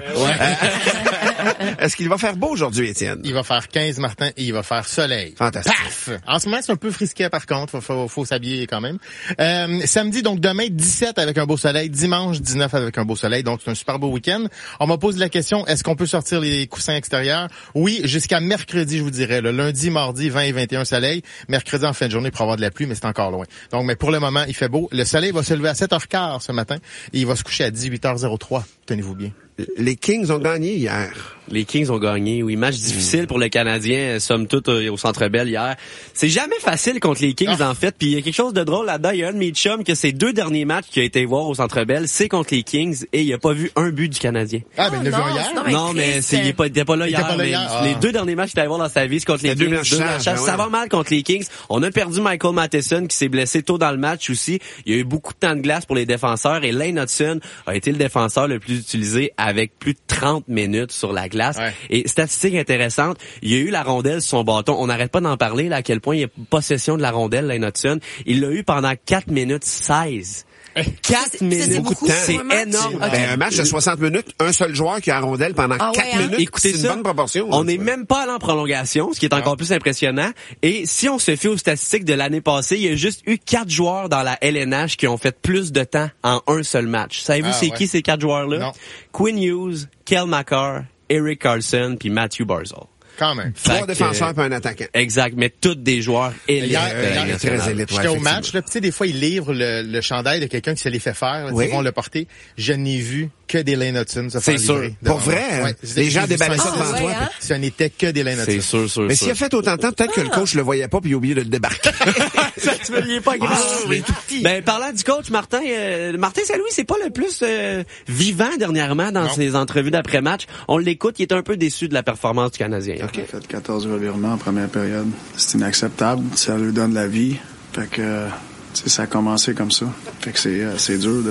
[SPEAKER 4] Ouais. Est-ce qu'il va faire beau aujourd'hui, Étienne?
[SPEAKER 9] Il va faire quinze, Martin, et il va faire soleil.
[SPEAKER 4] Fantastique.
[SPEAKER 9] Paf! En ce moment, c'est un peu frisquet, par contre. Faut, faut, faut s'habiller quand même. Euh, samedi, donc demain, dix-sept avec un beau soleil. Dimanche, dix-neuf avec un beau soleil. Donc, c'est un super beau week-end. On m'a posé la question, est-ce qu'on peut sortir les coussins extérieurs? Oui, jusqu'à mercredi, je vous dirais. Le lundi, mardi, vingt et vingt et un soleil. Mercredi, en fin de journée, pour avoir de la pluie, mais c'est encore loin. Donc, mais pour le moment, il fait beau. Le soleil va se lever à sept heures quinze ce matin et il va se coucher à dix-huit heures trois. Tenez-vous bien.
[SPEAKER 4] Les Kings ont gagné hier.
[SPEAKER 3] Les Kings ont gagné, oui. Match difficile pour le Canadien, somme toute, au Centre Bell hier. C'est jamais facile contre les Kings, ah. en fait. Puis il y a quelque chose de drôle là-dedans. Il y a un de mes chums que ses deux derniers matchs qu'il a été voir au Centre Bell, c'est contre les Kings et il a pas vu un but du Canadien.
[SPEAKER 9] Ah, ben, il l'a vu hier?
[SPEAKER 3] Non, mais, non, mais c'est, il est pas, il était pas là
[SPEAKER 9] il
[SPEAKER 3] hier.
[SPEAKER 9] Pas là
[SPEAKER 3] mais
[SPEAKER 9] hier. Ah.
[SPEAKER 3] Les deux derniers matchs qu'il allait voir dans sa vie, c'est contre les Kings. Deux matchs, ben ouais. Ça va mal contre les Kings. On a perdu Michael Matheson qui s'est blessé tôt dans le match aussi. Il y a eu beaucoup de temps de glace pour les défenseurs et Lane Hudson a été le défenseur le plus utilisé avec plus de trente minutes sur la glace. Ouais. Et statistique intéressante, il y a eu la rondelle sur son bâton. On n'arrête pas d'en parler, là, à quel point il y a possession de la rondelle, Lane Hudson. Il l'a eu pendant quatre minutes seize. quatre minutes.
[SPEAKER 4] C'est beaucoup de temps.
[SPEAKER 3] C'est énorme.
[SPEAKER 4] Okay. Ben, un match de soixante minutes, un seul joueur qui a la rondelle pendant ah quatre ouais, minutes. Hein? Écoutez, c'est une ça, bonne proportion.
[SPEAKER 3] On n'est même pas allé en prolongation, ce qui est encore ah. plus impressionnant. Et si on se fie aux statistiques de l'année passée, il y a juste eu quatre joueurs dans la L N H qui ont fait plus de temps en un seul match. Savez-vous ah, c'est ouais. qui ces quatre joueurs-là? Non. Quinn Hughes, Kel McCarr, Eric Carlson puis Matthew Barzal.
[SPEAKER 9] Quand même.
[SPEAKER 4] Trois défenseurs et un attaquant.
[SPEAKER 3] Exact, mais tous des joueurs élites.
[SPEAKER 9] Très élites. J'étais au match, là, tu sais, des fois, ils livrent le, le chandail de quelqu'un qui se les fait faire, là, oui. Ils vont le porter. Je n'ai vu que des Lane Hudson se faire livrer. C'est sûr.
[SPEAKER 4] Pour vrai? Ouais. Les gens déballaient ça devant toi.
[SPEAKER 9] Hein? Ce n'était que des Lane Hudson.
[SPEAKER 3] C'est sûr, sûr.
[SPEAKER 4] Mais s'il a fait autant de temps, peut-être ah. que le coach le voyait pas puis il a oublié de le débarquer.
[SPEAKER 3] Ça, tu me liais pas grave. Ah, tout petit. Ben, parlant du coach, Martin, euh, Martin Saint-Louis, c'est pas le plus euh, vivant dernièrement dans non. ses entrevues d'après-match. On l'écoute, il est un peu déçu de la performance du Canadien.
[SPEAKER 6] Okay. Il a fait quatorze revirements en première période. C'est inacceptable. Ça lui donne la vie. Fait que, tu sais, ça a commencé comme ça. Fait que c'est, euh, c'est dur de...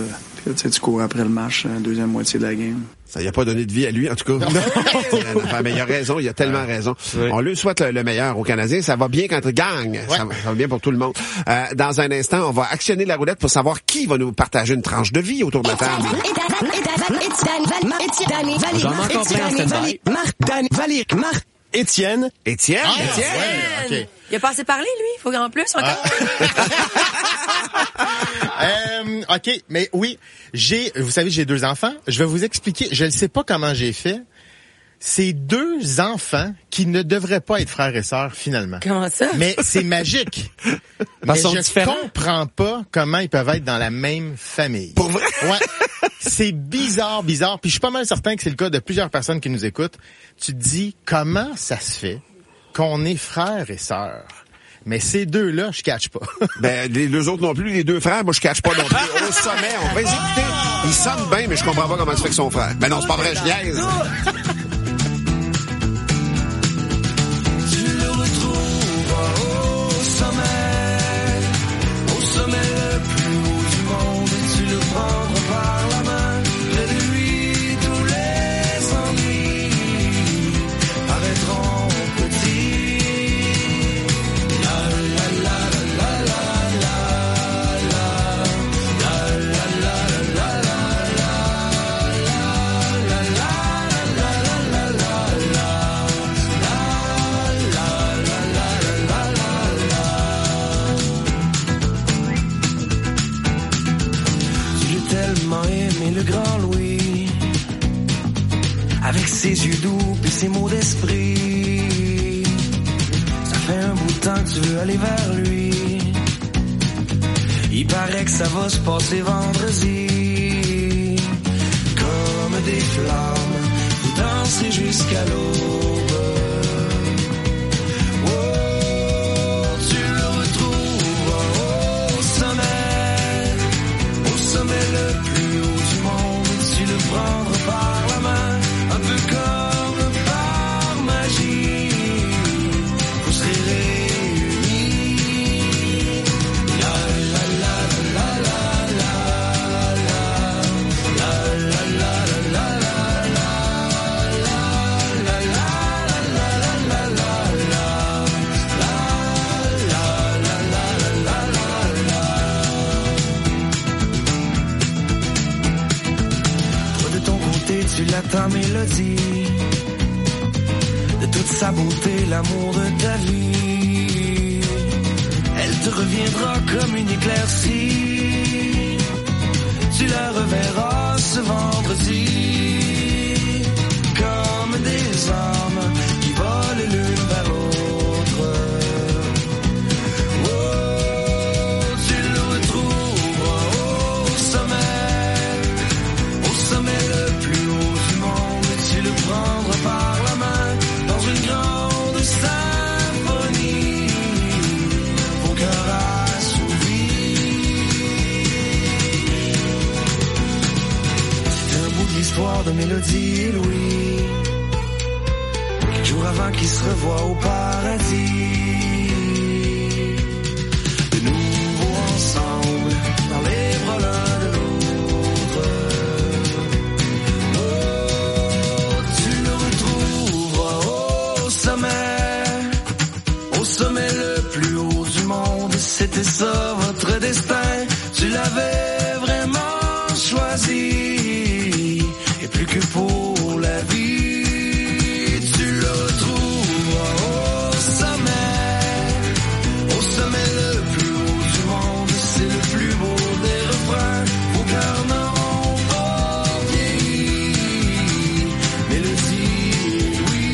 [SPEAKER 6] Tu sais, tu cours après le match, la deuxième moitié de la game.
[SPEAKER 4] Ça y a pas donné de vie à lui, en tout cas. Non. Mais il a raison, il a tellement raison. Oui. On lui souhaite le, le meilleur aux Canadiens. Ça va bien quand il gagne. Ouais. Ça, ça va bien pour tout le monde. Euh, dans un instant, on va actionner la roulette pour savoir qui va nous partager une tranche de vie autour de la table.
[SPEAKER 3] J'en ai encore plein en stand-by.
[SPEAKER 2] Marc, Dan, Valérie, Marc, Étienne.
[SPEAKER 4] Étienne?
[SPEAKER 9] Ah,
[SPEAKER 4] Étienne?
[SPEAKER 9] Ouais, okay.
[SPEAKER 23] Il a pas assez parlé, lui. Il faut en plus encore.
[SPEAKER 9] Ah. euh, OK, mais oui, j'ai, vous savez, j'ai deux enfants. Je vais vous expliquer. Je ne sais pas comment j'ai fait. C'est deux enfants qui ne devraient pas être frères et sœurs, finalement.
[SPEAKER 23] Comment ça?
[SPEAKER 9] Mais c'est magique. Mais je différents. comprends pas comment ils peuvent être dans la même famille.
[SPEAKER 4] Pour vrai?
[SPEAKER 9] Ouais. C'est bizarre, bizarre. Puis je suis pas mal certain que c'est le cas de plusieurs personnes qui nous écoutent. Tu te dis, comment ça se fait qu'on est frères et sœurs? Mais ces deux-là, je catch pas.
[SPEAKER 4] Ben, les deux autres non plus, les deux frères, moi, je catch pas non plus. Au sommet, on va les écouter. Ils sonnent bien, mais je comprends pas comment ça fait que son frère. Ben non, c'est pas vrai, je niaise.
[SPEAKER 7] Le grand Louis, avec ses yeux doux et ses mots d'esprit, ça fait un bout de temps que tu veux aller vers lui. Il paraît que ça va se passer vendredi, comme des flammes, vous danserez jusqu'à l'aube. Oh, tu le retrouves au sommet, au sommet le plus haut. Prendre par la main, un peu comme par magie, vous serez réunis. La la la la la la la la la la la tu l'as ta mélodie, de toute sa beauté, l'amour de ta vie. Elle te reviendra comme une éclaircie, tu la reverras ce vendredi, comme des âmes qui volent l'une vers l'autre. Oh, tu le retrouveras au sommet, au sommet le plus haut. Prendre par la main dans une grande symphonie, au cœur assouvi. C'est un bout de l'histoire de Mélodie et Louis, quelques jours avant qu'ils se revoient au paradis, de nouveau ensemble dans les bras l'un de l'autre. Au sommet le plus haut du monde, c'était ça votre destin, tu l'avais vraiment choisi, et plus que pour la vie, tu le retrouves au sommet, au sommet le plus haut du monde, c'est le plus beau des refrains, vos cœurs n'ont pas vieilli, mélodie, oui.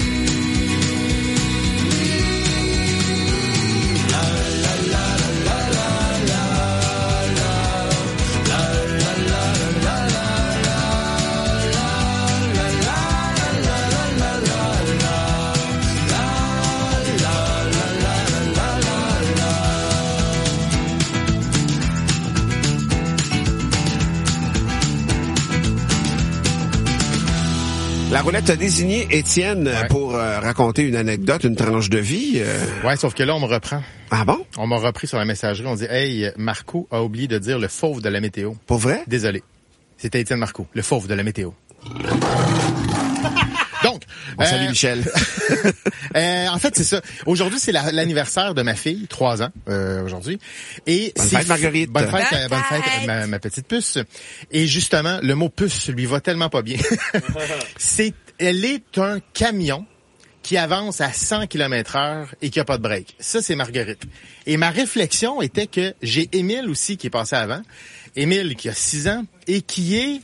[SPEAKER 4] La roulette a désigné Étienne ouais. pour euh, raconter une anecdote, une tranche de vie. Euh...
[SPEAKER 9] Ouais, sauf que là, on me reprend.
[SPEAKER 4] Ah bon?
[SPEAKER 9] On m'a repris sur la messagerie. On dit, hey, Marco a oublié de dire le fauve de la météo.
[SPEAKER 4] Pour vrai?
[SPEAKER 9] Désolé. C'était Étienne Marcoux, le fauve de la météo. Donc,
[SPEAKER 4] bon, salut
[SPEAKER 9] euh,
[SPEAKER 4] Michel.
[SPEAKER 9] euh, en fait, c'est ça. Aujourd'hui, c'est la, l'anniversaire de ma fille, trois ans euh, aujourd'hui. Et
[SPEAKER 4] bonne
[SPEAKER 9] c'est
[SPEAKER 4] fête, Marguerite.
[SPEAKER 9] Bonne fête, bonne, bonne fête, fête ma, ma petite puce. Et justement, le mot puce lui va tellement pas bien. c'est, elle est un camion qui avance à cent kilomètres heure et qui a pas de break. Ça, c'est Marguerite. Et ma réflexion était que j'ai Émile aussi qui est passé avant. Émile qui a six ans et qui est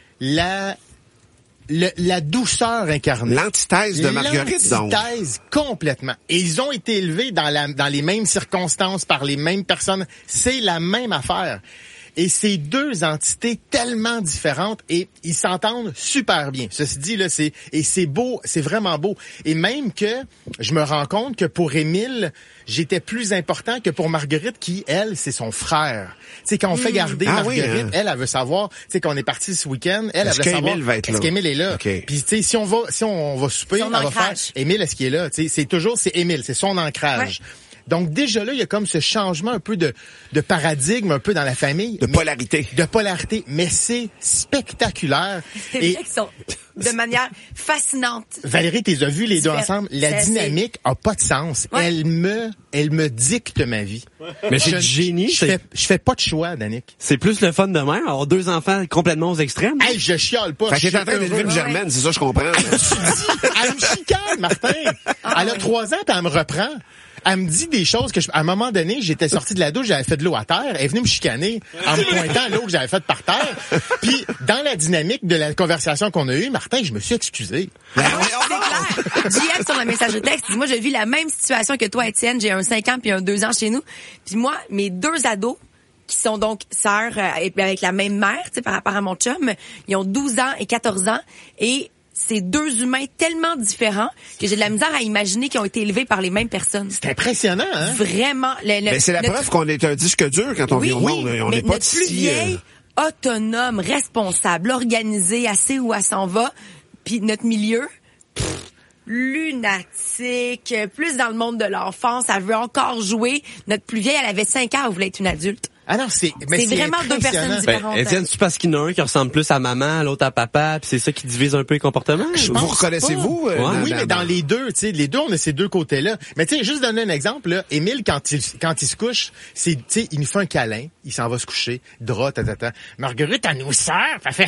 [SPEAKER 9] la Le, la douceur incarnée.
[SPEAKER 4] L'antithèse de Marguerite, donc.
[SPEAKER 9] L'antithèse, complètement. Et ils ont été élevés dans, la, dans les mêmes circonstances, par les mêmes personnes. C'est la même affaire. Et c'est deux entités tellement différentes et ils s'entendent super bien. Ceci dit, là, c'est, et c'est beau, c'est vraiment beau. Et même que je me rends compte que pour Émile, j'étais plus important que pour Marguerite qui, elle, c'est son frère. Tu sais, quand on fait garder
[SPEAKER 4] ah
[SPEAKER 9] Marguerite,
[SPEAKER 4] oui, hein?
[SPEAKER 9] elle, elle veut savoir, tu sais, qu'on est parti ce week-end, elle,
[SPEAKER 4] est-ce
[SPEAKER 9] elle veut savoir,
[SPEAKER 4] va être
[SPEAKER 9] est-ce
[SPEAKER 4] là?
[SPEAKER 9] qu'Émile est là?
[SPEAKER 4] Okay.
[SPEAKER 9] Puis, tu sais, si on va, si on va souper,
[SPEAKER 23] son
[SPEAKER 9] elle va faire,
[SPEAKER 23] ancrage.
[SPEAKER 9] Émile, est-ce qu'il est là? Tu sais, c'est toujours, c'est Émile, c'est son ancrage. Ouais. Donc, déjà là, il y a comme ce changement un peu de, de paradigme, un peu dans la famille.
[SPEAKER 4] De polarité.
[SPEAKER 9] De polarité. Mais c'est spectaculaire.
[SPEAKER 23] C'est
[SPEAKER 9] Et
[SPEAKER 23] vrai qu'ils sont de manière fascinante.
[SPEAKER 9] Valérie, tu les as vus les deux
[SPEAKER 23] Super.
[SPEAKER 9] ensemble. La
[SPEAKER 23] C'est,
[SPEAKER 9] dynamique a pas de sens.
[SPEAKER 23] Ouais.
[SPEAKER 9] Elle me, elle me dicte ma vie.
[SPEAKER 3] Mais c'est
[SPEAKER 9] je,
[SPEAKER 3] génie.
[SPEAKER 9] Je
[SPEAKER 3] c'est...
[SPEAKER 9] fais, je fais pas de choix, Danick.
[SPEAKER 3] C'est plus le fun de même, avoir deux enfants complètement aux extrêmes.
[SPEAKER 9] Hey, je chiale pas.
[SPEAKER 4] Fait
[SPEAKER 9] je
[SPEAKER 4] qu'elle est en train d'élever une germaine, c'est ça, je comprends.
[SPEAKER 9] Elle me chicane, Martin.
[SPEAKER 23] Ah,
[SPEAKER 9] elle a
[SPEAKER 23] oui.
[SPEAKER 9] trois ans, puis elle me reprend. Elle me dit des choses que, je, à un moment donné, j'étais sorti de la douche, j'avais fait de l'eau à terre. Elle est venue me chicaner en me pointant l'eau que j'avais faite par terre. Puis, dans la dynamique de la conversation qu'on a eue, Martin, je me suis excusé.
[SPEAKER 23] Ah oui, c'est clair. J F sur le message de texte dit, moi, je vis la même situation que toi, Étienne. J'ai un cinq ans puis un deux ans chez nous. Puis moi, mes deux ados, qui sont donc sœurs euh, avec la même mère, tu sais, par rapport à mon chum, ils ont douze ans et quatorze ans. Et c'est deux humains tellement différents que j'ai de la misère à imaginer qu'ils ont été élevés par les mêmes personnes.
[SPEAKER 9] C'est impressionnant, hein?
[SPEAKER 23] Vraiment. Le, le,
[SPEAKER 4] Mais c'est la
[SPEAKER 23] notre...
[SPEAKER 4] preuve qu'on est un disque dur quand on
[SPEAKER 23] oui,
[SPEAKER 4] vit au
[SPEAKER 23] oui,
[SPEAKER 4] monde. On
[SPEAKER 23] mais
[SPEAKER 4] n'est pas
[SPEAKER 23] notre plus
[SPEAKER 4] si...
[SPEAKER 23] vieille, autonome, responsable, organisée, assez où elle s'en va, puis notre milieu... Pff, lunatique, plus dans le monde de l'enfance, elle veut encore jouer. Notre plus vieille, elle avait cinq ans, elle voulait être une adulte.
[SPEAKER 9] Ah non, c'est, mais
[SPEAKER 23] c'est,
[SPEAKER 9] c'est
[SPEAKER 23] vraiment deux personnes différentes.
[SPEAKER 3] Ben, Étienne, c'est parce qu'il y en a un qui ressemble plus à maman, l'autre à papa, puis c'est ça qui divise un peu les comportements.
[SPEAKER 9] Je
[SPEAKER 4] Vous reconnaissez-vous? Euh,
[SPEAKER 3] Ouais.
[SPEAKER 9] Oui,
[SPEAKER 4] dans,
[SPEAKER 9] mais dans les deux, tu sais, les deux, on a ces deux côtés-là. Mais tu sais, juste donner un exemple, là, Émile, quand il, quand il se couche, c'est, tu sais, il nous fait un câlin, il s'en va se coucher, drap, tatata. Marguerite, elle nous sert, elle fait...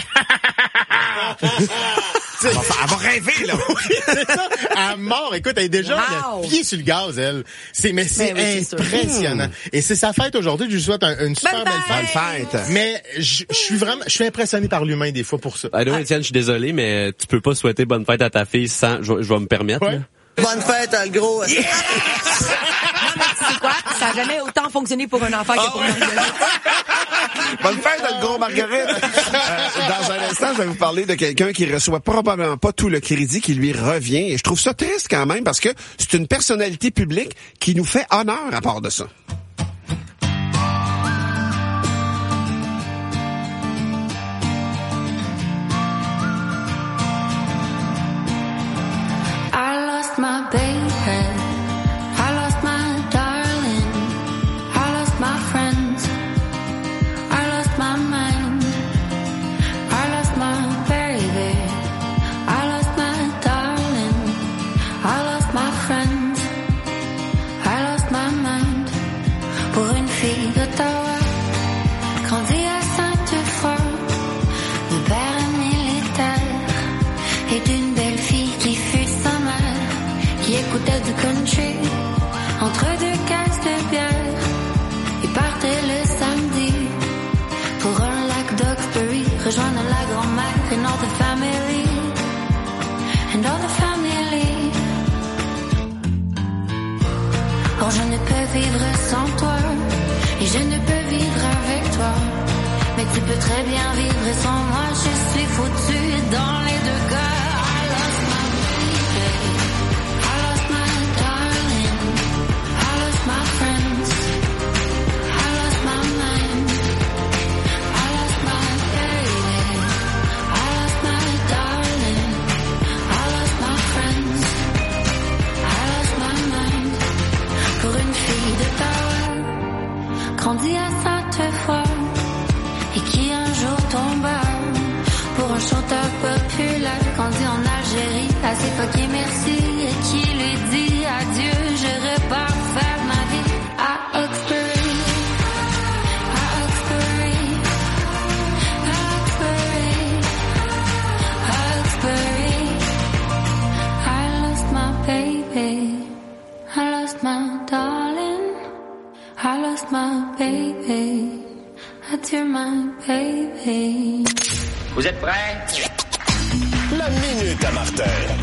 [SPEAKER 4] Elle va, elle va rêver, là.
[SPEAKER 9] Oui, c'est ça. À mort. Écoute, elle est déjà
[SPEAKER 23] Wow.
[SPEAKER 9] le pied sur le gaz, elle. C'est, mais c'est
[SPEAKER 23] Ben oui, c'est
[SPEAKER 9] impressionnant. Et c'est sa fête aujourd'hui. Je lui souhaite un, une super
[SPEAKER 23] Bonne
[SPEAKER 9] belle fête.
[SPEAKER 4] fête.
[SPEAKER 9] Mais je je suis vraiment, je suis impressionné par l'humain des fois pour ça.
[SPEAKER 3] Ben, non, Étienne, je suis désolé, mais tu peux pas souhaiter bonne fête à ta fille sans, je, je vais me permettre.
[SPEAKER 9] Ouais.
[SPEAKER 3] là.
[SPEAKER 8] Bonne fête, le gros.
[SPEAKER 23] Non, mais tu sais quoi? Ça n'a jamais autant fonctionné pour un enfant que pour Marguerite.
[SPEAKER 4] Bonne fête, le gros Marguerite. Euh, dans un instant, je vais vous parler de quelqu'un qui reçoit probablement pas tout le crédit qui lui revient. Et je trouve ça triste quand même parce que c'est une personnalité publique qui nous fait honneur à part de ça.
[SPEAKER 10] I lost my baby. I lost my darling. I lost my friends. I lost my mind. I lost my baby. I lost my darling. I lost my friends. I lost my mind. Pour une fille d'Ottawa, grandie à Sainte-Foy, de père militaire et d'une belle fille qui fut sa mère, qui écoutait du country entre deux caisses de bière et partait le samedi pour un lac d'Oxbury, rejoindre la grand-mère and all the family, and all the family. Or je ne peux vivre sans toi, et je ne peux vivre avec toi, mais tu peux très bien vivre sans moi, je suis foutu dans les deux cas. I lost my baby, I lost my darling, I lost my friends, I lost my mind, I lost my baby, I lost my darling, I lost my friends, I lost my mind. Pour une fille d'Ottawa, grandie à Sainte-Foy, et qui un jour tomba my darling. I lost my baby. I tear my baby.
[SPEAKER 1] Vous êtes prêts?
[SPEAKER 2] La minute à Martin.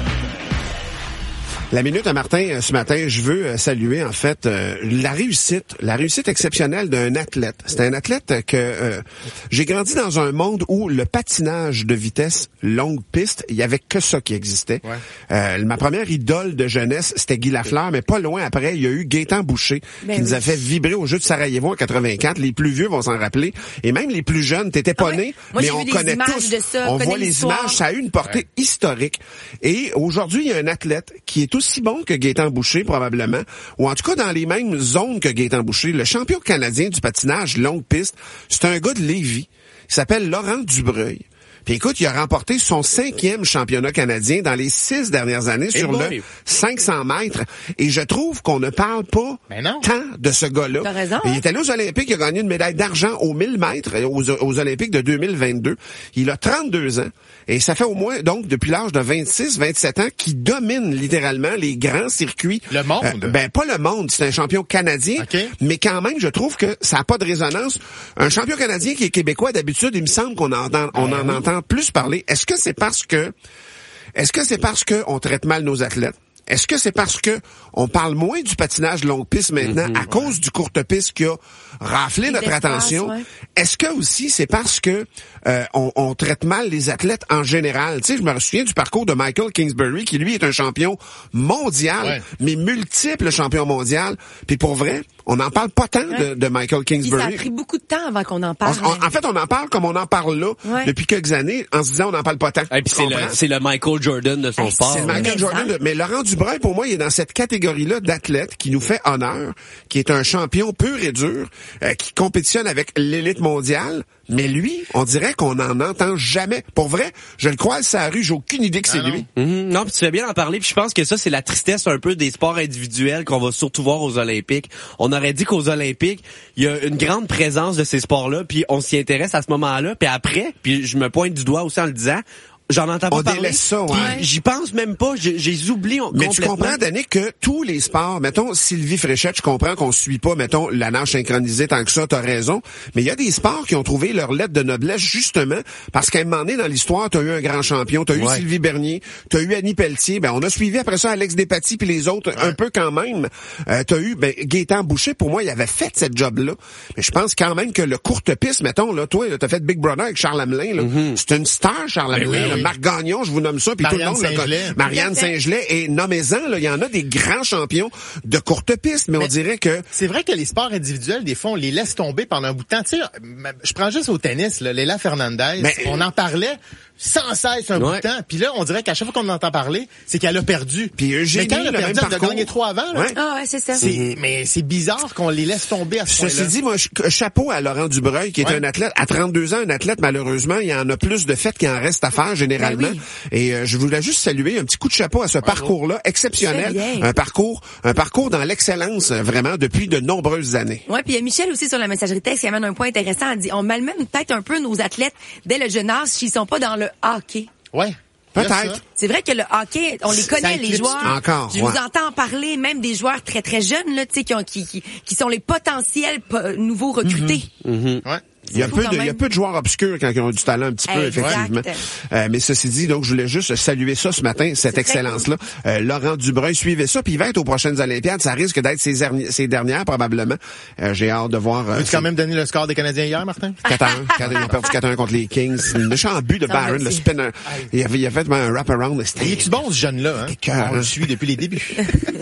[SPEAKER 4] La minute à Martin, ce matin, je veux saluer en fait euh, la réussite, la réussite exceptionnelle d'un athlète. C'est un athlète que euh, j'ai grandi dans un monde où le patinage de vitesse longue piste, il y avait que ça qui existait. Ouais. Euh, ma première idole de jeunesse, c'était Guy Lafleur, mais pas loin après, il y a eu Gaétan Boucher ben qui oui. nous a fait vibrer au jeu de Sarajevo en quatre-vingt-quatre. Les plus vieux vont s'en rappeler, et même les plus jeunes. T'étais pas ah ouais. né,
[SPEAKER 23] Moi,
[SPEAKER 4] mais on connaît tous.
[SPEAKER 23] De ça,
[SPEAKER 4] on voit les
[SPEAKER 23] l'histoire.
[SPEAKER 4] images. Ça a eu une portée ouais. historique. Et aujourd'hui, il y a un athlète qui est aussi bon que Gaétan Boucher, probablement, ou en tout cas dans les mêmes zones que Gaétan Boucher. Le champion canadien du patinage longue piste, c'est un gars de Lévis. Il s'appelle Laurent Dubreuil. Puis écoute, il a remporté son cinquième championnat canadien dans les six dernières années Et sur boy. le cinq cents mètres. Et je trouve qu'on ne parle pas tant de ce gars-là.
[SPEAKER 23] T'as raison.
[SPEAKER 4] Il est allé aux Olympiques, il a gagné une médaille d'argent aux mille mètres aux, aux Olympiques de deux mille vingt-deux. Il a trente-deux ans. Et ça fait au moins, donc, depuis l'âge de vingt-six, vingt-sept ans, qu'il domine littéralement les grands circuits.
[SPEAKER 9] Le monde?
[SPEAKER 4] Euh, ben, pas le monde. C'est un champion canadien. Okay. Mais quand même, je trouve que ça n'a pas de résonance. Un champion canadien qui est québécois, d'habitude, il me semble qu'on en entend, on en entend plus parler. Est-ce que c'est parce que, est-ce que c'est parce que on traite mal nos athlètes? Est-ce que c'est parce que on parle moins du patinage longue piste maintenant mm-hmm, à ouais. cause du courte piste qui a raflé notre attention? Ouais. Est-ce que aussi c'est parce que euh, on, on traite mal les athlètes en général? Tu sais, je me souviens du parcours de Michael Kingsbury qui lui est un champion mondial, ouais. mais multiple champion mondial. Puis pour vrai, on n'en parle pas tant ouais. de, de Michael Kingsbury.
[SPEAKER 23] Puis ça a pris beaucoup de temps avant qu'on en parle.
[SPEAKER 4] On, on, en fait, on en parle comme on en parle là ouais. depuis quelques années en se disant on n'en parle pas tant.
[SPEAKER 3] Et puis c'est le, c'est le Michael Jordan de son hey, sport.
[SPEAKER 4] C'est le Michael Jordan. De, mais Laurent Dubreuil, pour moi, il est dans cette catégorie-là d'athlète qui nous fait honneur, qui est un champion pur et dur, euh, qui compétitionne avec l'élite mondiale. Mais lui, on dirait qu'on n'en entend jamais. Pour vrai, je le croise sur la rue, j'ai aucune idée que c'est ah lui.
[SPEAKER 3] Mm-hmm. Non, puis tu fais bien en parler, puis je pense que ça, c'est la tristesse un peu des sports individuels qu'on va surtout voir aux Olympiques. On aurait dit qu'aux Olympiques, il y a une grande présence de ces sports-là, puis on s'y intéresse à ce moment-là, puis après, puis je me pointe du doigt aussi en le disant, j'en entends pas
[SPEAKER 4] on
[SPEAKER 3] parler.
[SPEAKER 4] Délaisse ça, ouais.
[SPEAKER 3] J'y pense même pas. J'ai, j'ai oublié complètement.
[SPEAKER 4] Mais tu comprends, Danick, que tous les sports, mettons, Sylvie Fréchette, je comprends qu'on suit pas, mettons, la nage synchronisée tant que ça, t'as raison. Mais il y a des sports qui ont trouvé leur lettre de noblesse, justement, parce qu'à un moment donné, dans l'histoire, t'as eu un grand champion, t'as eu ouais. Sylvie Bernier, t'as eu Annie Pelletier, ben, on a suivi après ça Alex Despatie puis les autres, ouais. un peu quand même. Euh, t'as eu, ben, Gaétan Boucher, pour moi, il avait fait cette job-là. Mais je pense quand même que le courte piste, mettons, là, toi, là, t'as fait Big Brother avec Charles Hamelin, là. Mm-hmm. C'est une star, Charles Hamelin, ben oui, oui. Marc Gagnon, je vous nomme ça, puis tout le monde le Marianne Saint-Gelais et nommez-en, là, il y en a des grands champions de courte piste, mais, mais on dirait que
[SPEAKER 9] c'est vrai que les sports individuels, des fois, on les laisse tomber pendant un bout de temps. Tu sais, je prends juste au tennis, là, Léla Fernandez, mais, on en parlait sans cesse un ouais. bout de temps, puis là, on dirait qu'à chaque fois qu'on entend parler, c'est qu'elle a perdu.
[SPEAKER 4] Puis Eugénie,
[SPEAKER 9] mais quand elle a perdu, elle a gagné trois avant. Là.
[SPEAKER 23] Ouais. Ah ouais, c'est ça.
[SPEAKER 9] C'est, mmh. Mais c'est bizarre qu'on les laisse tomber à ce point-là.
[SPEAKER 4] Ceci dit, moi, chapeau à Laurent Dubreuil, qui est ouais. un athlète. À trente-deux ans, un athlète, malheureusement, il y en a plus de fait qu'il en reste à faire, généralement. Ben oui. Et euh, je voulais juste saluer un petit coup de chapeau à ce Bravo. parcours-là, exceptionnel. Un parcours, un parcours dans l'excellence, vraiment, depuis de nombreuses années.
[SPEAKER 23] Ouais, puis il y a Michel aussi sur la messagerie texte qui amène un point intéressant. Elle dit, on malmène peut-être un peu nos athlètes dès le jeune âge s'ils sont pas dans le hockey.
[SPEAKER 9] Ouais.
[SPEAKER 4] Peut-être.
[SPEAKER 23] C'est vrai que le hockey, on les connaît, les joueurs.
[SPEAKER 4] Encore,
[SPEAKER 23] Je
[SPEAKER 4] ouais.
[SPEAKER 23] vous entends parler, même des joueurs très, très jeunes, là, tu sais, qui, ont, qui, qui, qui sont les potentiels po- nouveaux recrutés.
[SPEAKER 4] Mm-hmm. Mm-hmm. Ouais. Il y a peu de, il y a peu de joueurs obscurs quand ils ont du talent un petit peu, exact. effectivement. Euh, mais ceci dit, donc, je voulais juste saluer ça ce matin, cette C'est excellence-là. Cool. Euh, Laurent Dubreuil, suivez ça, puis il va être aux prochaines Olympiades. Ça risque d'être ses, erni- ses dernières, probablement. Euh, j'ai hâte de voir... Euh,
[SPEAKER 9] Veux-tu quand même donner le score des Canadiens hier, Martin?
[SPEAKER 4] quatre à un. Quand ils ont perdu quatre à un contre les Kings. Le méchant but de Barron, le spinner. Il avait, il a fait un wrap-around.
[SPEAKER 9] Il est-tu bon, ce jeune-là? Hein? Cœur, On hein? le suit depuis les débuts.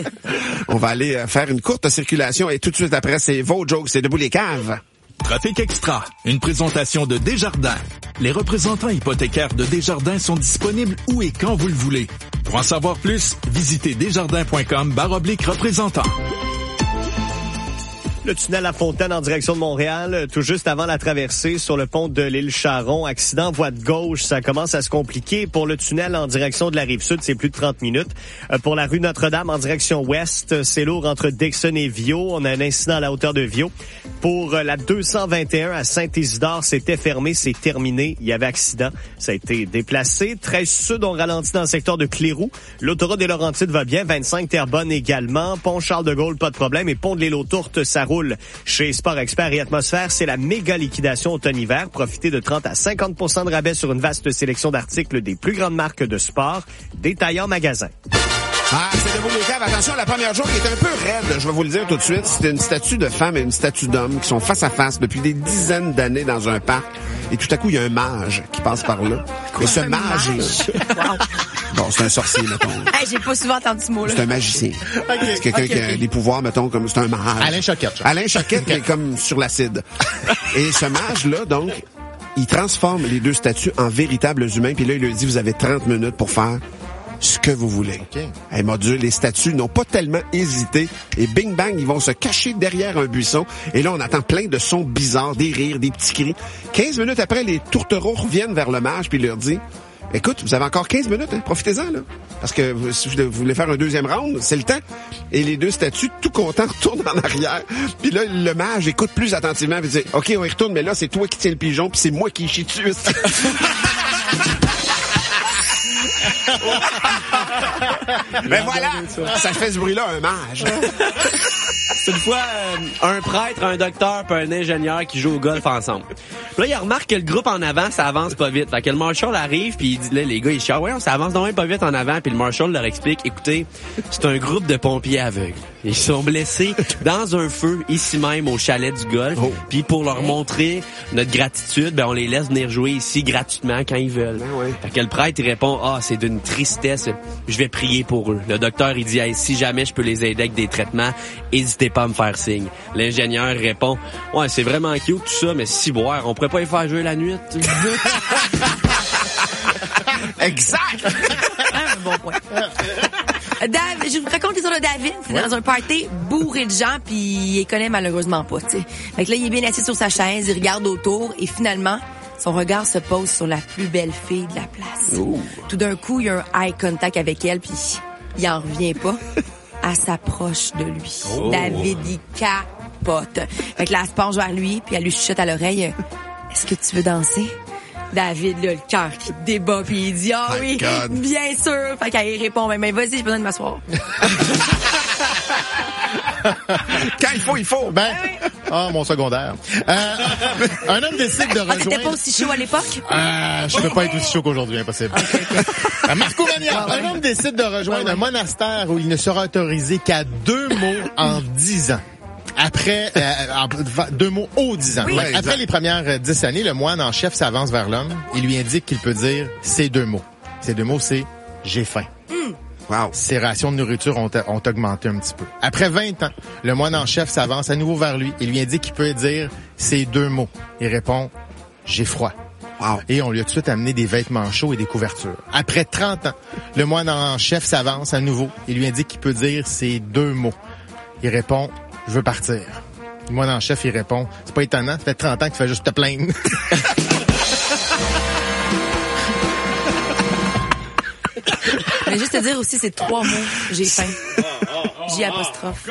[SPEAKER 4] On va aller euh, faire une courte circulation et tout de suite après, c'est vos jokes. C'est Debout les caves.
[SPEAKER 8] Trafic Extra, une présentation de Desjardins. Les représentants hypothécaires de Desjardins sont disponibles où et quand vous le voulez. Pour en savoir plus, visitez desjardins point com barre oblique représentant.
[SPEAKER 1] Le tunnel La Fontaine en direction de Montréal, tout juste avant la traversée sur le pont de l'île Charon. Accident voie de gauche, ça commence à se compliquer. Pour le tunnel en direction de la Rive-Sud, c'est plus de trente minutes. Euh, pour la rue Notre-Dame en direction ouest, c'est lourd entre Dixon et Viau. On a un incident à la hauteur de Viau. Pour euh, la deux cent vingt et un à Saint-Isidore, c'était fermé, c'est terminé. Il y avait accident, ça a été déplacé. treize Sud, on ralentit dans le secteur de Cléroux. L'autoroute des Laurentides va bien, vingt-cinq Terrebonne également. Pont Charles-de-Gaulle, pas de problème. Et pont de l'île aux Tourtes, ça roule. Chez Sport Expert et Atmosphère, c'est la méga liquidation automne-hiver. Profitez de trente à cinquante pour cent de rabais sur une vaste sélection d'articles des plus grandes marques de sport. Détaillés en magasin.
[SPEAKER 4] Ah, c'est debout les caves. Attention, la première jour qui est un peu raide, je vais vous le dire tout de suite. C'était une statue de femme et une statue d'homme qui sont face à face depuis des dizaines d'années dans un parc. Et tout à coup, il y a un mage qui passe par là.
[SPEAKER 23] Quoi,
[SPEAKER 4] et ce
[SPEAKER 23] un
[SPEAKER 4] mage-là...
[SPEAKER 23] mage? Wow.
[SPEAKER 4] Bon, c'est un sorcier, mettons.
[SPEAKER 23] Hey, j'ai pas souvent entendu ce mot-là.
[SPEAKER 4] C'est un magicien.
[SPEAKER 23] Okay,
[SPEAKER 4] c'est quelqu'un
[SPEAKER 23] okay,
[SPEAKER 4] qui a
[SPEAKER 23] okay.
[SPEAKER 4] des pouvoirs, mettons, comme c'est un mage.
[SPEAKER 9] Alain Choquette.
[SPEAKER 4] Alain Choquette, qui est comme sur l'acide. Et ce mage-là, donc, il transforme les deux statues en véritables humains. Puis là, il lui dit, vous avez trente minutes pour faire ce que vous voulez. Okay. Hey, mon Dieu, les statues n'ont pas tellement hésité. Et bing bang, ils vont se cacher derrière un buisson. Et là, on entend plein de sons bizarres, des rires, des petits cris. quinze minutes après, les tourtereaux reviennent vers le mage puis il leur dit, écoute, vous avez encore quinze minutes, hein, profitez-en, là. Parce que si vous voulez faire un deuxième round, c'est le temps. Et les deux statues, tout contents, retournent en arrière. Puis là, le mage écoute plus attentivement et dit, OK, on y retourne, mais là, c'est toi qui tiens le pigeon puis c'est moi qui chie dessus. Mais voilà, ça fait ce bruit-là, un mage.
[SPEAKER 3] C'est une fois euh, un prêtre, un docteur puis un ingénieur qui jouent au golf ensemble. Puis là, il remarque que le groupe en avant, ça avance pas vite. Fait que le marshal arrive puis il dit, là, les gars, ils chialent, ouais, ça avance donc même pas vite en avant. Puis le marshal leur explique, écoutez, c'est un groupe de pompiers aveugles. Ils sont blessés dans un feu ici même au chalet du golf. Oh. Puis pour leur montrer notre gratitude, ben on les laisse venir jouer ici gratuitement quand ils veulent. Ben ouais. Fait que le prêtre il répond, ah, c'est d'une tristesse. Je vais prier pour eux. Le docteur il dit, hey, si jamais je peux les aider avec des traitements, hésitez pas à me faire signe. L'ingénieur répond, ouais, c'est vraiment cute tout ça, mais si boire, on pourrait pas y faire jouer la nuit.
[SPEAKER 4] Exact.
[SPEAKER 23] Un bon point. Dave, je vous raconte l'histoire de David. C'est ouais. dans un party bourré de gens, puis il les connaît malheureusement pas, tu sais. Fait que là, il est bien assis sur sa chaise, il regarde autour, et finalement, son regard se pose sur la plus belle fille de la place. Ooh. Tout d'un coup, il y a un eye contact avec elle, puis il en revient pas. Elle s'approche de lui. Oh. David, il capote. Fait que là, elle se penche vers lui, puis elle lui chuchote à l'oreille, « Est-ce que tu veux danser? » David, là, le cœur qui débat, puis il dit, ah oh, oui, God. Bien sûr. Fait qu'elle répond, mais, mais vas-y, j'ai besoin de m'asseoir.
[SPEAKER 4] Quand il faut, il faut.
[SPEAKER 9] Ben, ah, oh, mon secondaire. Euh, un homme décide de rejoindre... Ah,
[SPEAKER 23] t'étais pas aussi chaud à l'époque?
[SPEAKER 9] Euh, je peux pas être aussi chaud qu'aujourd'hui, impossible. Okay, okay. Marco Magnan, un homme décide de rejoindre ouais, ouais. un monastère où il ne sera autorisé qu'à deux mots en dix ans. Après, euh, deux mots aux dix ans. Oui, Après exact. les premières dix années, le moine en chef s'avance vers l'homme. Il lui indique qu'il peut dire ces deux mots. Ces deux mots, c'est « j'ai faim mm. ». Wow. Ses rations de nourriture ont, ont augmenté un petit peu. Après vingt ans, le moine en chef s'avance à nouveau vers lui. Il lui indique qu'il peut dire ces deux mots. Il répond « j'ai froid ». Wow. Et on lui a tout de suite amené des vêtements chauds et des couvertures. Après trente ans, le moine en chef s'avance à nouveau. Il lui indique qu'il peut dire ces deux mots. Il répond « je veux partir ». Moi, dans le chef, il répond, c'est pas étonnant, ça fait trente ans que tu fais juste te plaindre.
[SPEAKER 23] Mais juste te dire aussi, c'est trois mots, j'ai faim. J apostrophe.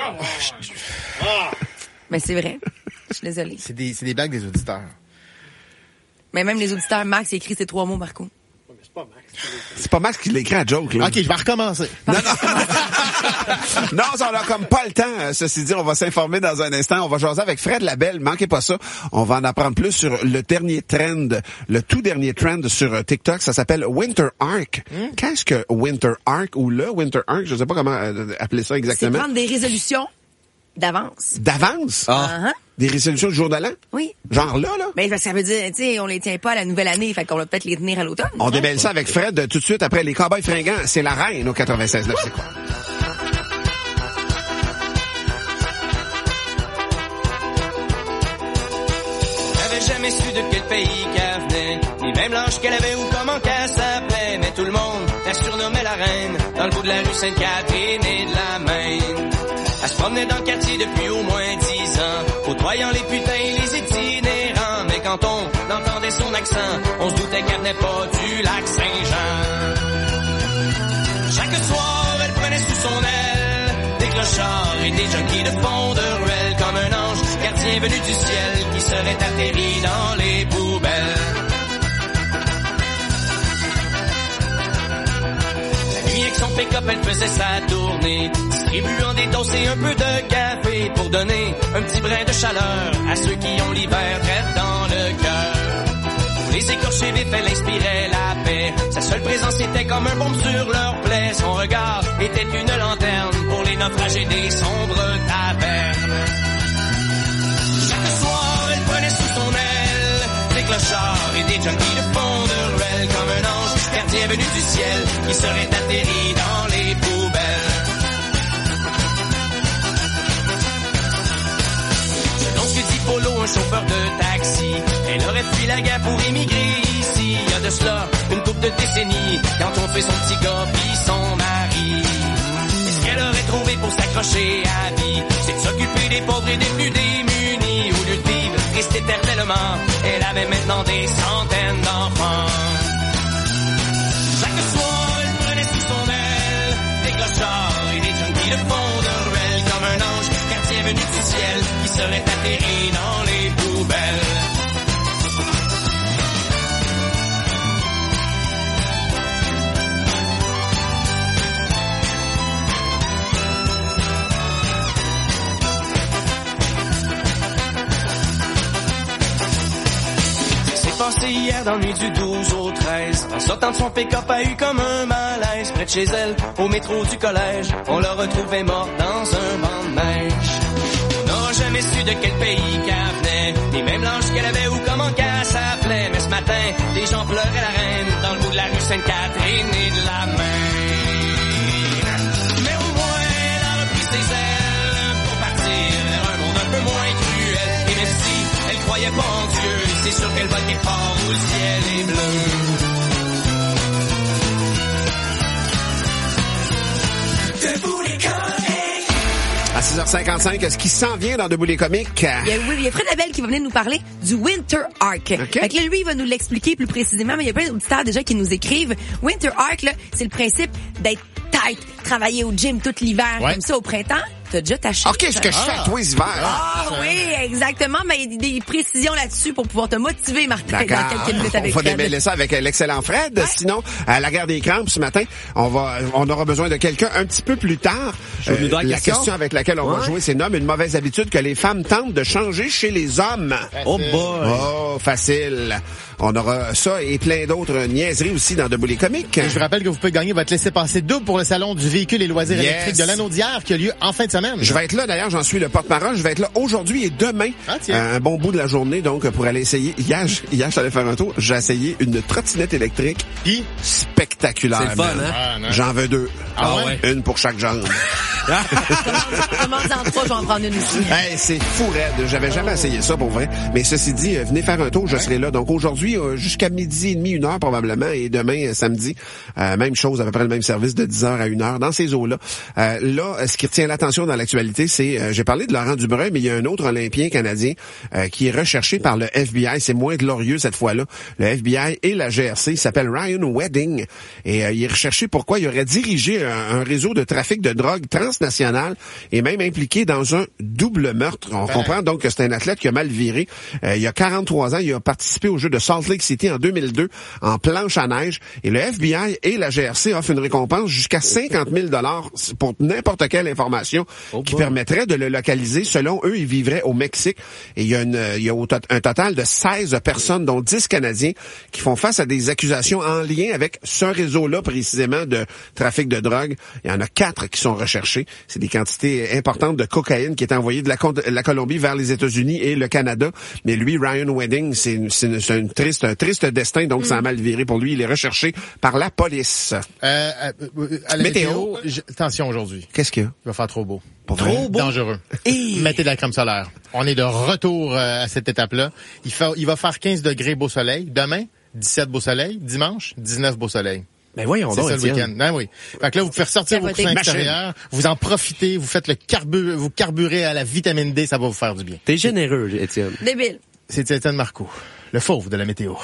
[SPEAKER 23] Mais c'est vrai. Je suis désolée.
[SPEAKER 9] C'est des, c'est des blagues des auditeurs.
[SPEAKER 23] Mais même les auditeurs, Max, il écrit ces trois mots, Marco.
[SPEAKER 4] C'est pas Max. C'est pas Max qui l'écrit à joke, là.
[SPEAKER 9] OK, je vais recommencer.
[SPEAKER 4] Non, non. non, on a comme pas le temps. Ceci dit, on va s'informer dans un instant. On va jaser avec Fred Labelle. Manquez pas ça. On va en apprendre plus sur le dernier trend, le tout dernier trend sur TikTok. Ça s'appelle Winter Arc. Hmm? Qu'est-ce que Winter Arc ou le Winter Arc? Je sais pas comment appeler ça exactement.
[SPEAKER 23] C'est prendre des résolutions d'avance.
[SPEAKER 4] D'avance?
[SPEAKER 23] Ah. Uh-huh.
[SPEAKER 4] Des résolutions du jour de l'an?
[SPEAKER 23] Oui.
[SPEAKER 4] Genre là, là?
[SPEAKER 23] Mais ça veut dire, tu sais, on les tient pas à la nouvelle année, fait qu'on va peut-être les tenir à l'automne.
[SPEAKER 4] On déballe ça avec Fred tout de suite après les Cowboys fringants. C'est la reine au quatre-vingt-seize neuf. C'est quoi?
[SPEAKER 7] J'avais jamais su de quel pays qu'elle venait, ni même l'âge qu'elle avait ou comment qu'elle s'appelait. Mais tout le monde la surnommait la reine, dans le bout de la rue Sainte-Catherine et de la Maine. Elle se promenait dans le quartier depuis au moins dix ans, côtoyant les putains et les itinérants. Mais quand on entendait son accent, on se doutait qu'elle venait pas du lac Saint-Jean. Chaque soir, elle prenait sous son aile des clochards et des junkies de fond de ruelle, comme un ange gardien venu du ciel qui serait atterri dans les poubelles. Avec son pick-up, elle faisait sa tournée, distribuant des doses et un peu de café pour donner un petit brin de chaleur à ceux qui ont l'hiver direct dans le cœur. Pour les écorchés vifs, elle inspirait la paix. Sa seule présence était comme un baume sur leur plaie. Son regard était une lanterne pour les naufragés des sombres tavernes. Chaque soir, elle prenait sous son aile des clochards et des junkies de fond de ruelle, comme un ange gardien venu du ciel qui serait atterri dans les poubelles. Selon ce que dit Polo, un chauffeur de taxi, elle aurait fui la guerre pour émigrer ici. Il y a de cela une couple de décennies, quand on fait son petit gars pis son mari. Et ce qu'elle aurait trouvé pour s'accrocher à vie, c'est de s'occuper des pauvres et des plus démunis. Au lieu de vivre triste éternellement, elle avait maintenant des centaines d'enfants. Chaque soir, elle prenait sous son aile des clochards et des junkies de fond de ruelle, comme un ange gardien venu du ciel qui serait atterri dans les poubelles. Passé hier dans la nuit du douze au treize. En sortant de son pick-up, a eu comme un malaise. Près de chez elle, au métro du collège, on l'a retrouvée morte dans un banc de neige. On n'aura jamais su de quel pays qu'elle venait, ni même l'âge qu'elle avait ou comment qu'elle s'appelait. Mais ce matin, des gens pleuraient la reine dans le bout de la rue Sainte-Catherine et de la Maine. Mais au moins, elle a repris ses ailes pour partir vers un monde un peu moins cruel. Et même si elle croyait pas en Dieu, c'est sûr qu'elle va quelque part où le ciel est bleu. Debout les comiques.
[SPEAKER 4] À six heures cinquante-cinq, est-ce qu'il s'en vient dans Debout les comiques?
[SPEAKER 23] Il y a, oui, il y a Fred Labelle qui va venir nous parler du Winter Arc.
[SPEAKER 4] Okay.
[SPEAKER 23] Fait que là, lui, il va nous l'expliquer plus précisément, mais il y a plein d'auditeurs déjà qui nous écrivent. Winter Arc, là, c'est le principe d'être tight, travailler au gym tout l'hiver, ouais. Comme ça au printemps. T'as déjà taché.
[SPEAKER 4] OK, ce que je fais à tous les hivers.
[SPEAKER 23] Ah oui, exactement. Mais il y a des précisions là-dessus pour pouvoir te motiver, Martin,
[SPEAKER 4] D'accord.
[SPEAKER 23] dans quelques minutes avec
[SPEAKER 4] On va
[SPEAKER 23] Fred.
[SPEAKER 4] démêler ça avec l'excellent Fred. Ouais. Sinon, à la guerre des crampes ce matin, on va, on aura besoin de quelqu'un un petit peu plus tard. Euh, la question. question avec laquelle on ouais. va jouer, c'est nomme une mauvaise habitude que les femmes tentent de changer chez les hommes.
[SPEAKER 23] Facile.
[SPEAKER 4] Oh boy. Oh, facile. On aura ça et plein d'autres niaiseries aussi dans Debout les comiques.
[SPEAKER 9] Et je vous rappelle que vous pouvez gagner votre laissez-passer double pour le salon du véhicule et loisirs
[SPEAKER 4] yes.
[SPEAKER 9] électriques de l'Anneau d'hier qui a lieu en fin de semaine.
[SPEAKER 4] Je vais être là d'ailleurs, j'en suis le porte-parole. Je vais être là aujourd'hui et demain. Ah, euh, un bon bout de la journée donc pour aller essayer. Hier, hier je suis allé faire un tour. J'ai essayé une trottinette électrique.
[SPEAKER 9] Puis
[SPEAKER 4] spectaculaire.
[SPEAKER 3] C'est le fun, hein?
[SPEAKER 4] Ah, j'en veux deux.
[SPEAKER 23] Ah,
[SPEAKER 4] ah ouais? Une pour chaque jambe.
[SPEAKER 23] Commence en trois, je vais en prendre une aussi.
[SPEAKER 4] Hey, c'est fou raide. J'avais jamais essayé ça pour vrai. Mais ceci dit, euh, venez faire un tour, je ouais. serai là. Donc aujourd'hui, euh, jusqu'à midi et demi, une heure probablement. Et demain, euh, samedi, euh, même chose, à peu près le même service de dix heures à une heure dans ces eaux-là. Euh, là, ce qui retient l'attention dans l'actualité, c'est, euh, j'ai parlé de Laurent Dubreuil, mais il y a un autre Olympien canadien euh, qui est recherché par le F B I. C'est moins glorieux cette fois-là. Le F B I et la G R C. Il s'appelle Ryan Wedding. Et euh, il est recherché pourquoi il aurait dirigé un, un réseau de trafic de drogue transnational et même impliqué dans un double meurtre. On ben. comprend donc que c'est un athlète qui a mal viré. Euh, il y a quarante-trois ans, il a participé au jeu de Salt Lake City en deux mille deux en planche à neige. Et le F B I et la G R C offrent une récompense jusqu'à cinquante mille dollars pour n'importe quelle information oh qui bon. permettrait de le localiser. Selon eux, il vivrait au Mexique. Et il y a, une, il y a un total de seize personnes, dont dix Canadiens, qui font face à des accusations en lien avec ce réseau-là, précisément, de trafic de drogue. Il y en a quatre qui sont recherchés. C'est des quantités importantes de cocaïne qui est envoyée de la, la Colombie vers les États-Unis et le Canada. Mais lui, Ryan Wedding, c'est, c'est, c'est une triste, un triste destin, donc mm. ça a mal viré pour lui. Il est recherché par la police.
[SPEAKER 9] Euh, euh, à la météo, météo attention aujourd'hui.
[SPEAKER 4] Qu'est-ce qu'il y a?
[SPEAKER 9] Il va faire trop beau.
[SPEAKER 4] Pour
[SPEAKER 9] trop
[SPEAKER 4] vrai?
[SPEAKER 9] beau. Dangereux. Et... Mettez de la crème solaire. On est de retour euh, à cette étape-là. Il, fait, il va faire quinze degrés beau soleil. Demain, dix-sept beau soleil. Dimanche, dix-neuf beau soleil.
[SPEAKER 3] Ben voyons
[SPEAKER 9] c'est
[SPEAKER 3] donc,
[SPEAKER 9] ça le
[SPEAKER 3] Étienne.
[SPEAKER 9] week-end. Ben oui. Fait que là, vous pouvez ressortir vos coussins extérieurs, vous en profitez, vous faites le carbu, vous carburez à la vitamine D, ça va vous faire du bien.
[SPEAKER 3] T'es généreux, Étienne.
[SPEAKER 23] Débile.
[SPEAKER 9] C'est Étienne Marcoux, le fauve de la météo.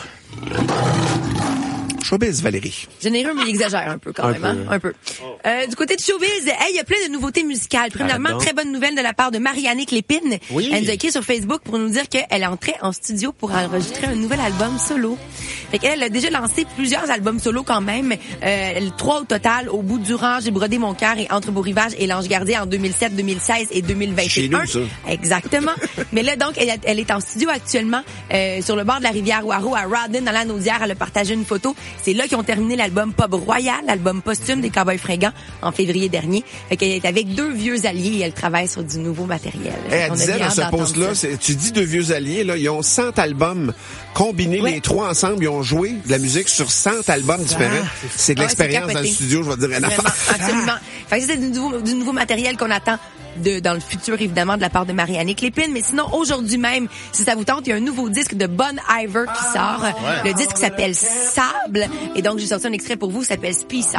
[SPEAKER 4] Showbiz, Valérie.
[SPEAKER 23] Généreux, mais il exagère un peu quand
[SPEAKER 4] Un
[SPEAKER 23] même,
[SPEAKER 4] peu.
[SPEAKER 23] hein? Un peu. Euh, du côté de Showbiz, hey, il y a plein de nouveautés musicales. Premièrement,
[SPEAKER 10] Arrête donc.
[SPEAKER 23] très bonne nouvelle de la part de Marie-Annick Lépine.
[SPEAKER 10] Oui.
[SPEAKER 23] Elle nous a écrit sur Facebook pour nous dire qu'elle entrait en studio pour enregistrer un nouvel album solo. Fait qu'elle a déjà lancé plusieurs albums solo quand même. Euh, trois au total, Au bout du rang, J'ai brodé mon cœur et Entre beaux rivages et L'Ange gardien en deux mille sept, deux mille seize et deux mille vingt et un.
[SPEAKER 4] Chez nous, ça.
[SPEAKER 23] Exactement. Mais là, donc, elle, elle est en studio actuellement euh, sur le bord de la rivière Waro à Rawdon, dans la Naudière. Elle a partagé une photo. C'est là qu'ils ont terminé l'album Pub Royal, l'album posthume des Cowboys Fringants en février dernier. Fait qu'elle est avec deux vieux alliés et elle travaille sur du nouveau matériel.
[SPEAKER 4] Et elle
[SPEAKER 23] On a
[SPEAKER 4] disait
[SPEAKER 23] bien
[SPEAKER 4] dans
[SPEAKER 23] hâte
[SPEAKER 4] ce
[SPEAKER 23] d'entendre
[SPEAKER 4] post-là,
[SPEAKER 23] ça.
[SPEAKER 4] c'est- tu dis deux vieux alliés, là, ils ont cent albums combinés,
[SPEAKER 23] Ouais.
[SPEAKER 4] les trois ensemble, ils ont joué de la musique sur cent albums différents. C'est de
[SPEAKER 23] Ah,
[SPEAKER 4] l'expérience
[SPEAKER 23] c'est
[SPEAKER 4] dans le
[SPEAKER 23] capoté.
[SPEAKER 4] studio, je vais te dire rien à
[SPEAKER 23] Vraiment,
[SPEAKER 4] faire.
[SPEAKER 23] absolument. Fait que ça, c'est du nouveau, du nouveau matériel qu'on attend de, dans le futur, évidemment, de la part de Marie-Annick Lépine. Mais sinon, aujourd'hui même, si ça vous tente, il y a un nouveau disque de Bon Iver qui sort.
[SPEAKER 10] Ouais.
[SPEAKER 23] Le disque s'appelle Sable. Et donc, j'ai sorti un extrait pour vous, ça s'appelle Speyside.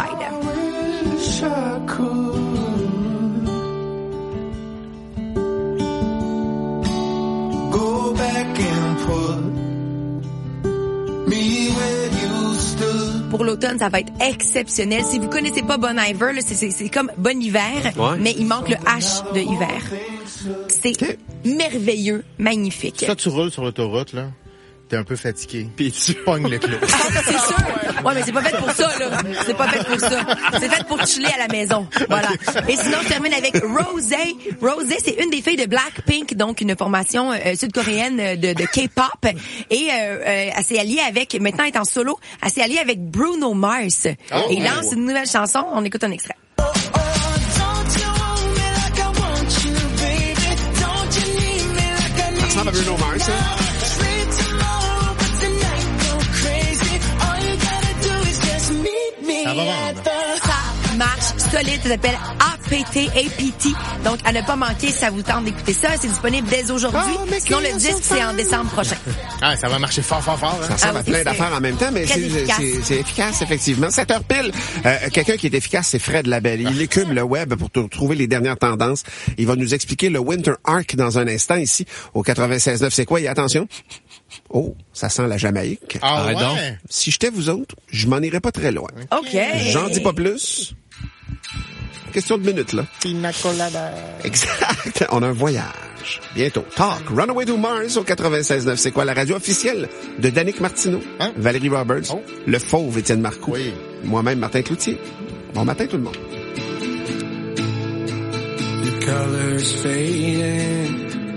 [SPEAKER 7] Go back and put me where you stood.
[SPEAKER 23] Pour l'automne, ça va être exceptionnel. Si vous connaissez pas Bon Iver, là, c'est, c'est, c'est comme Bon Hiver,
[SPEAKER 9] Ouais.
[SPEAKER 23] mais il manque le H de hiver. C'est merveilleux, magnifique.
[SPEAKER 9] Ça, tu roules sur l'autoroute, là. T'es un peu fatigué. Puis tu pognes le clou.
[SPEAKER 23] C'est sûr. Ouais, mais c'est pas fait pour ça, là. C'est pas fait pour ça. C'est fait pour chiller à la maison. Voilà. Et sinon, je termine avec Rosé. Rosé, c'est une des filles de Blackpink, donc une formation euh, sud-coréenne de, de K-pop. Et euh, euh, elle s'est alliée avec, maintenant elle est en solo, elle s'est alliée avec Bruno Mars.
[SPEAKER 10] Oh.
[SPEAKER 23] Et il lance une nouvelle chanson. On écoute un extrait.
[SPEAKER 4] Ça ressemble à Bruno Mars, hein?
[SPEAKER 23] Ça va vendre. Ça marche solide. Ça s'appelle A P T, A P T. Donc, à ne pas manquer, ça vous tente d'écouter ça. C'est disponible dès aujourd'hui. Sinon, le disque, c'est en décembre prochain.
[SPEAKER 9] Ah, ça va marcher fort, fort, fort. Hein?
[SPEAKER 4] Ça ressemble
[SPEAKER 23] Ah
[SPEAKER 4] à
[SPEAKER 23] oui,
[SPEAKER 4] plein
[SPEAKER 23] c'est
[SPEAKER 4] d'affaires en même temps, mais
[SPEAKER 23] très
[SPEAKER 4] c'est,
[SPEAKER 23] efficace.
[SPEAKER 4] c'est, c'est efficace, effectivement. sept heures pile. Euh, quelqu'un qui est efficace, c'est Fred Labelle. Il écume le web pour t- trouver les dernières tendances. Il va nous expliquer le Winter Arc dans un instant ici, au quatre-vingt-seize neuf. C'est quoi? Et attention. Oh, ça sent la Jamaïque.
[SPEAKER 9] Ah ouais?
[SPEAKER 4] donc. Si j'étais vous autres, je m'en irais pas très loin.
[SPEAKER 23] OK.
[SPEAKER 4] J'en dis pas plus. Question de minutes, là.
[SPEAKER 9] Pina colada.
[SPEAKER 4] Exact. On a un voyage. Bientôt. Talk. Runaway to Mars au quatre-vingt-seize neuf. C'est quoi la radio officielle de Danick Martineau,
[SPEAKER 9] Hein?
[SPEAKER 4] Valérie Roberts, le fauve Étienne Marcoux,
[SPEAKER 9] Oui.
[SPEAKER 4] moi-même Martin Cloutier. Bon matin tout le monde.
[SPEAKER 7] The colors fading.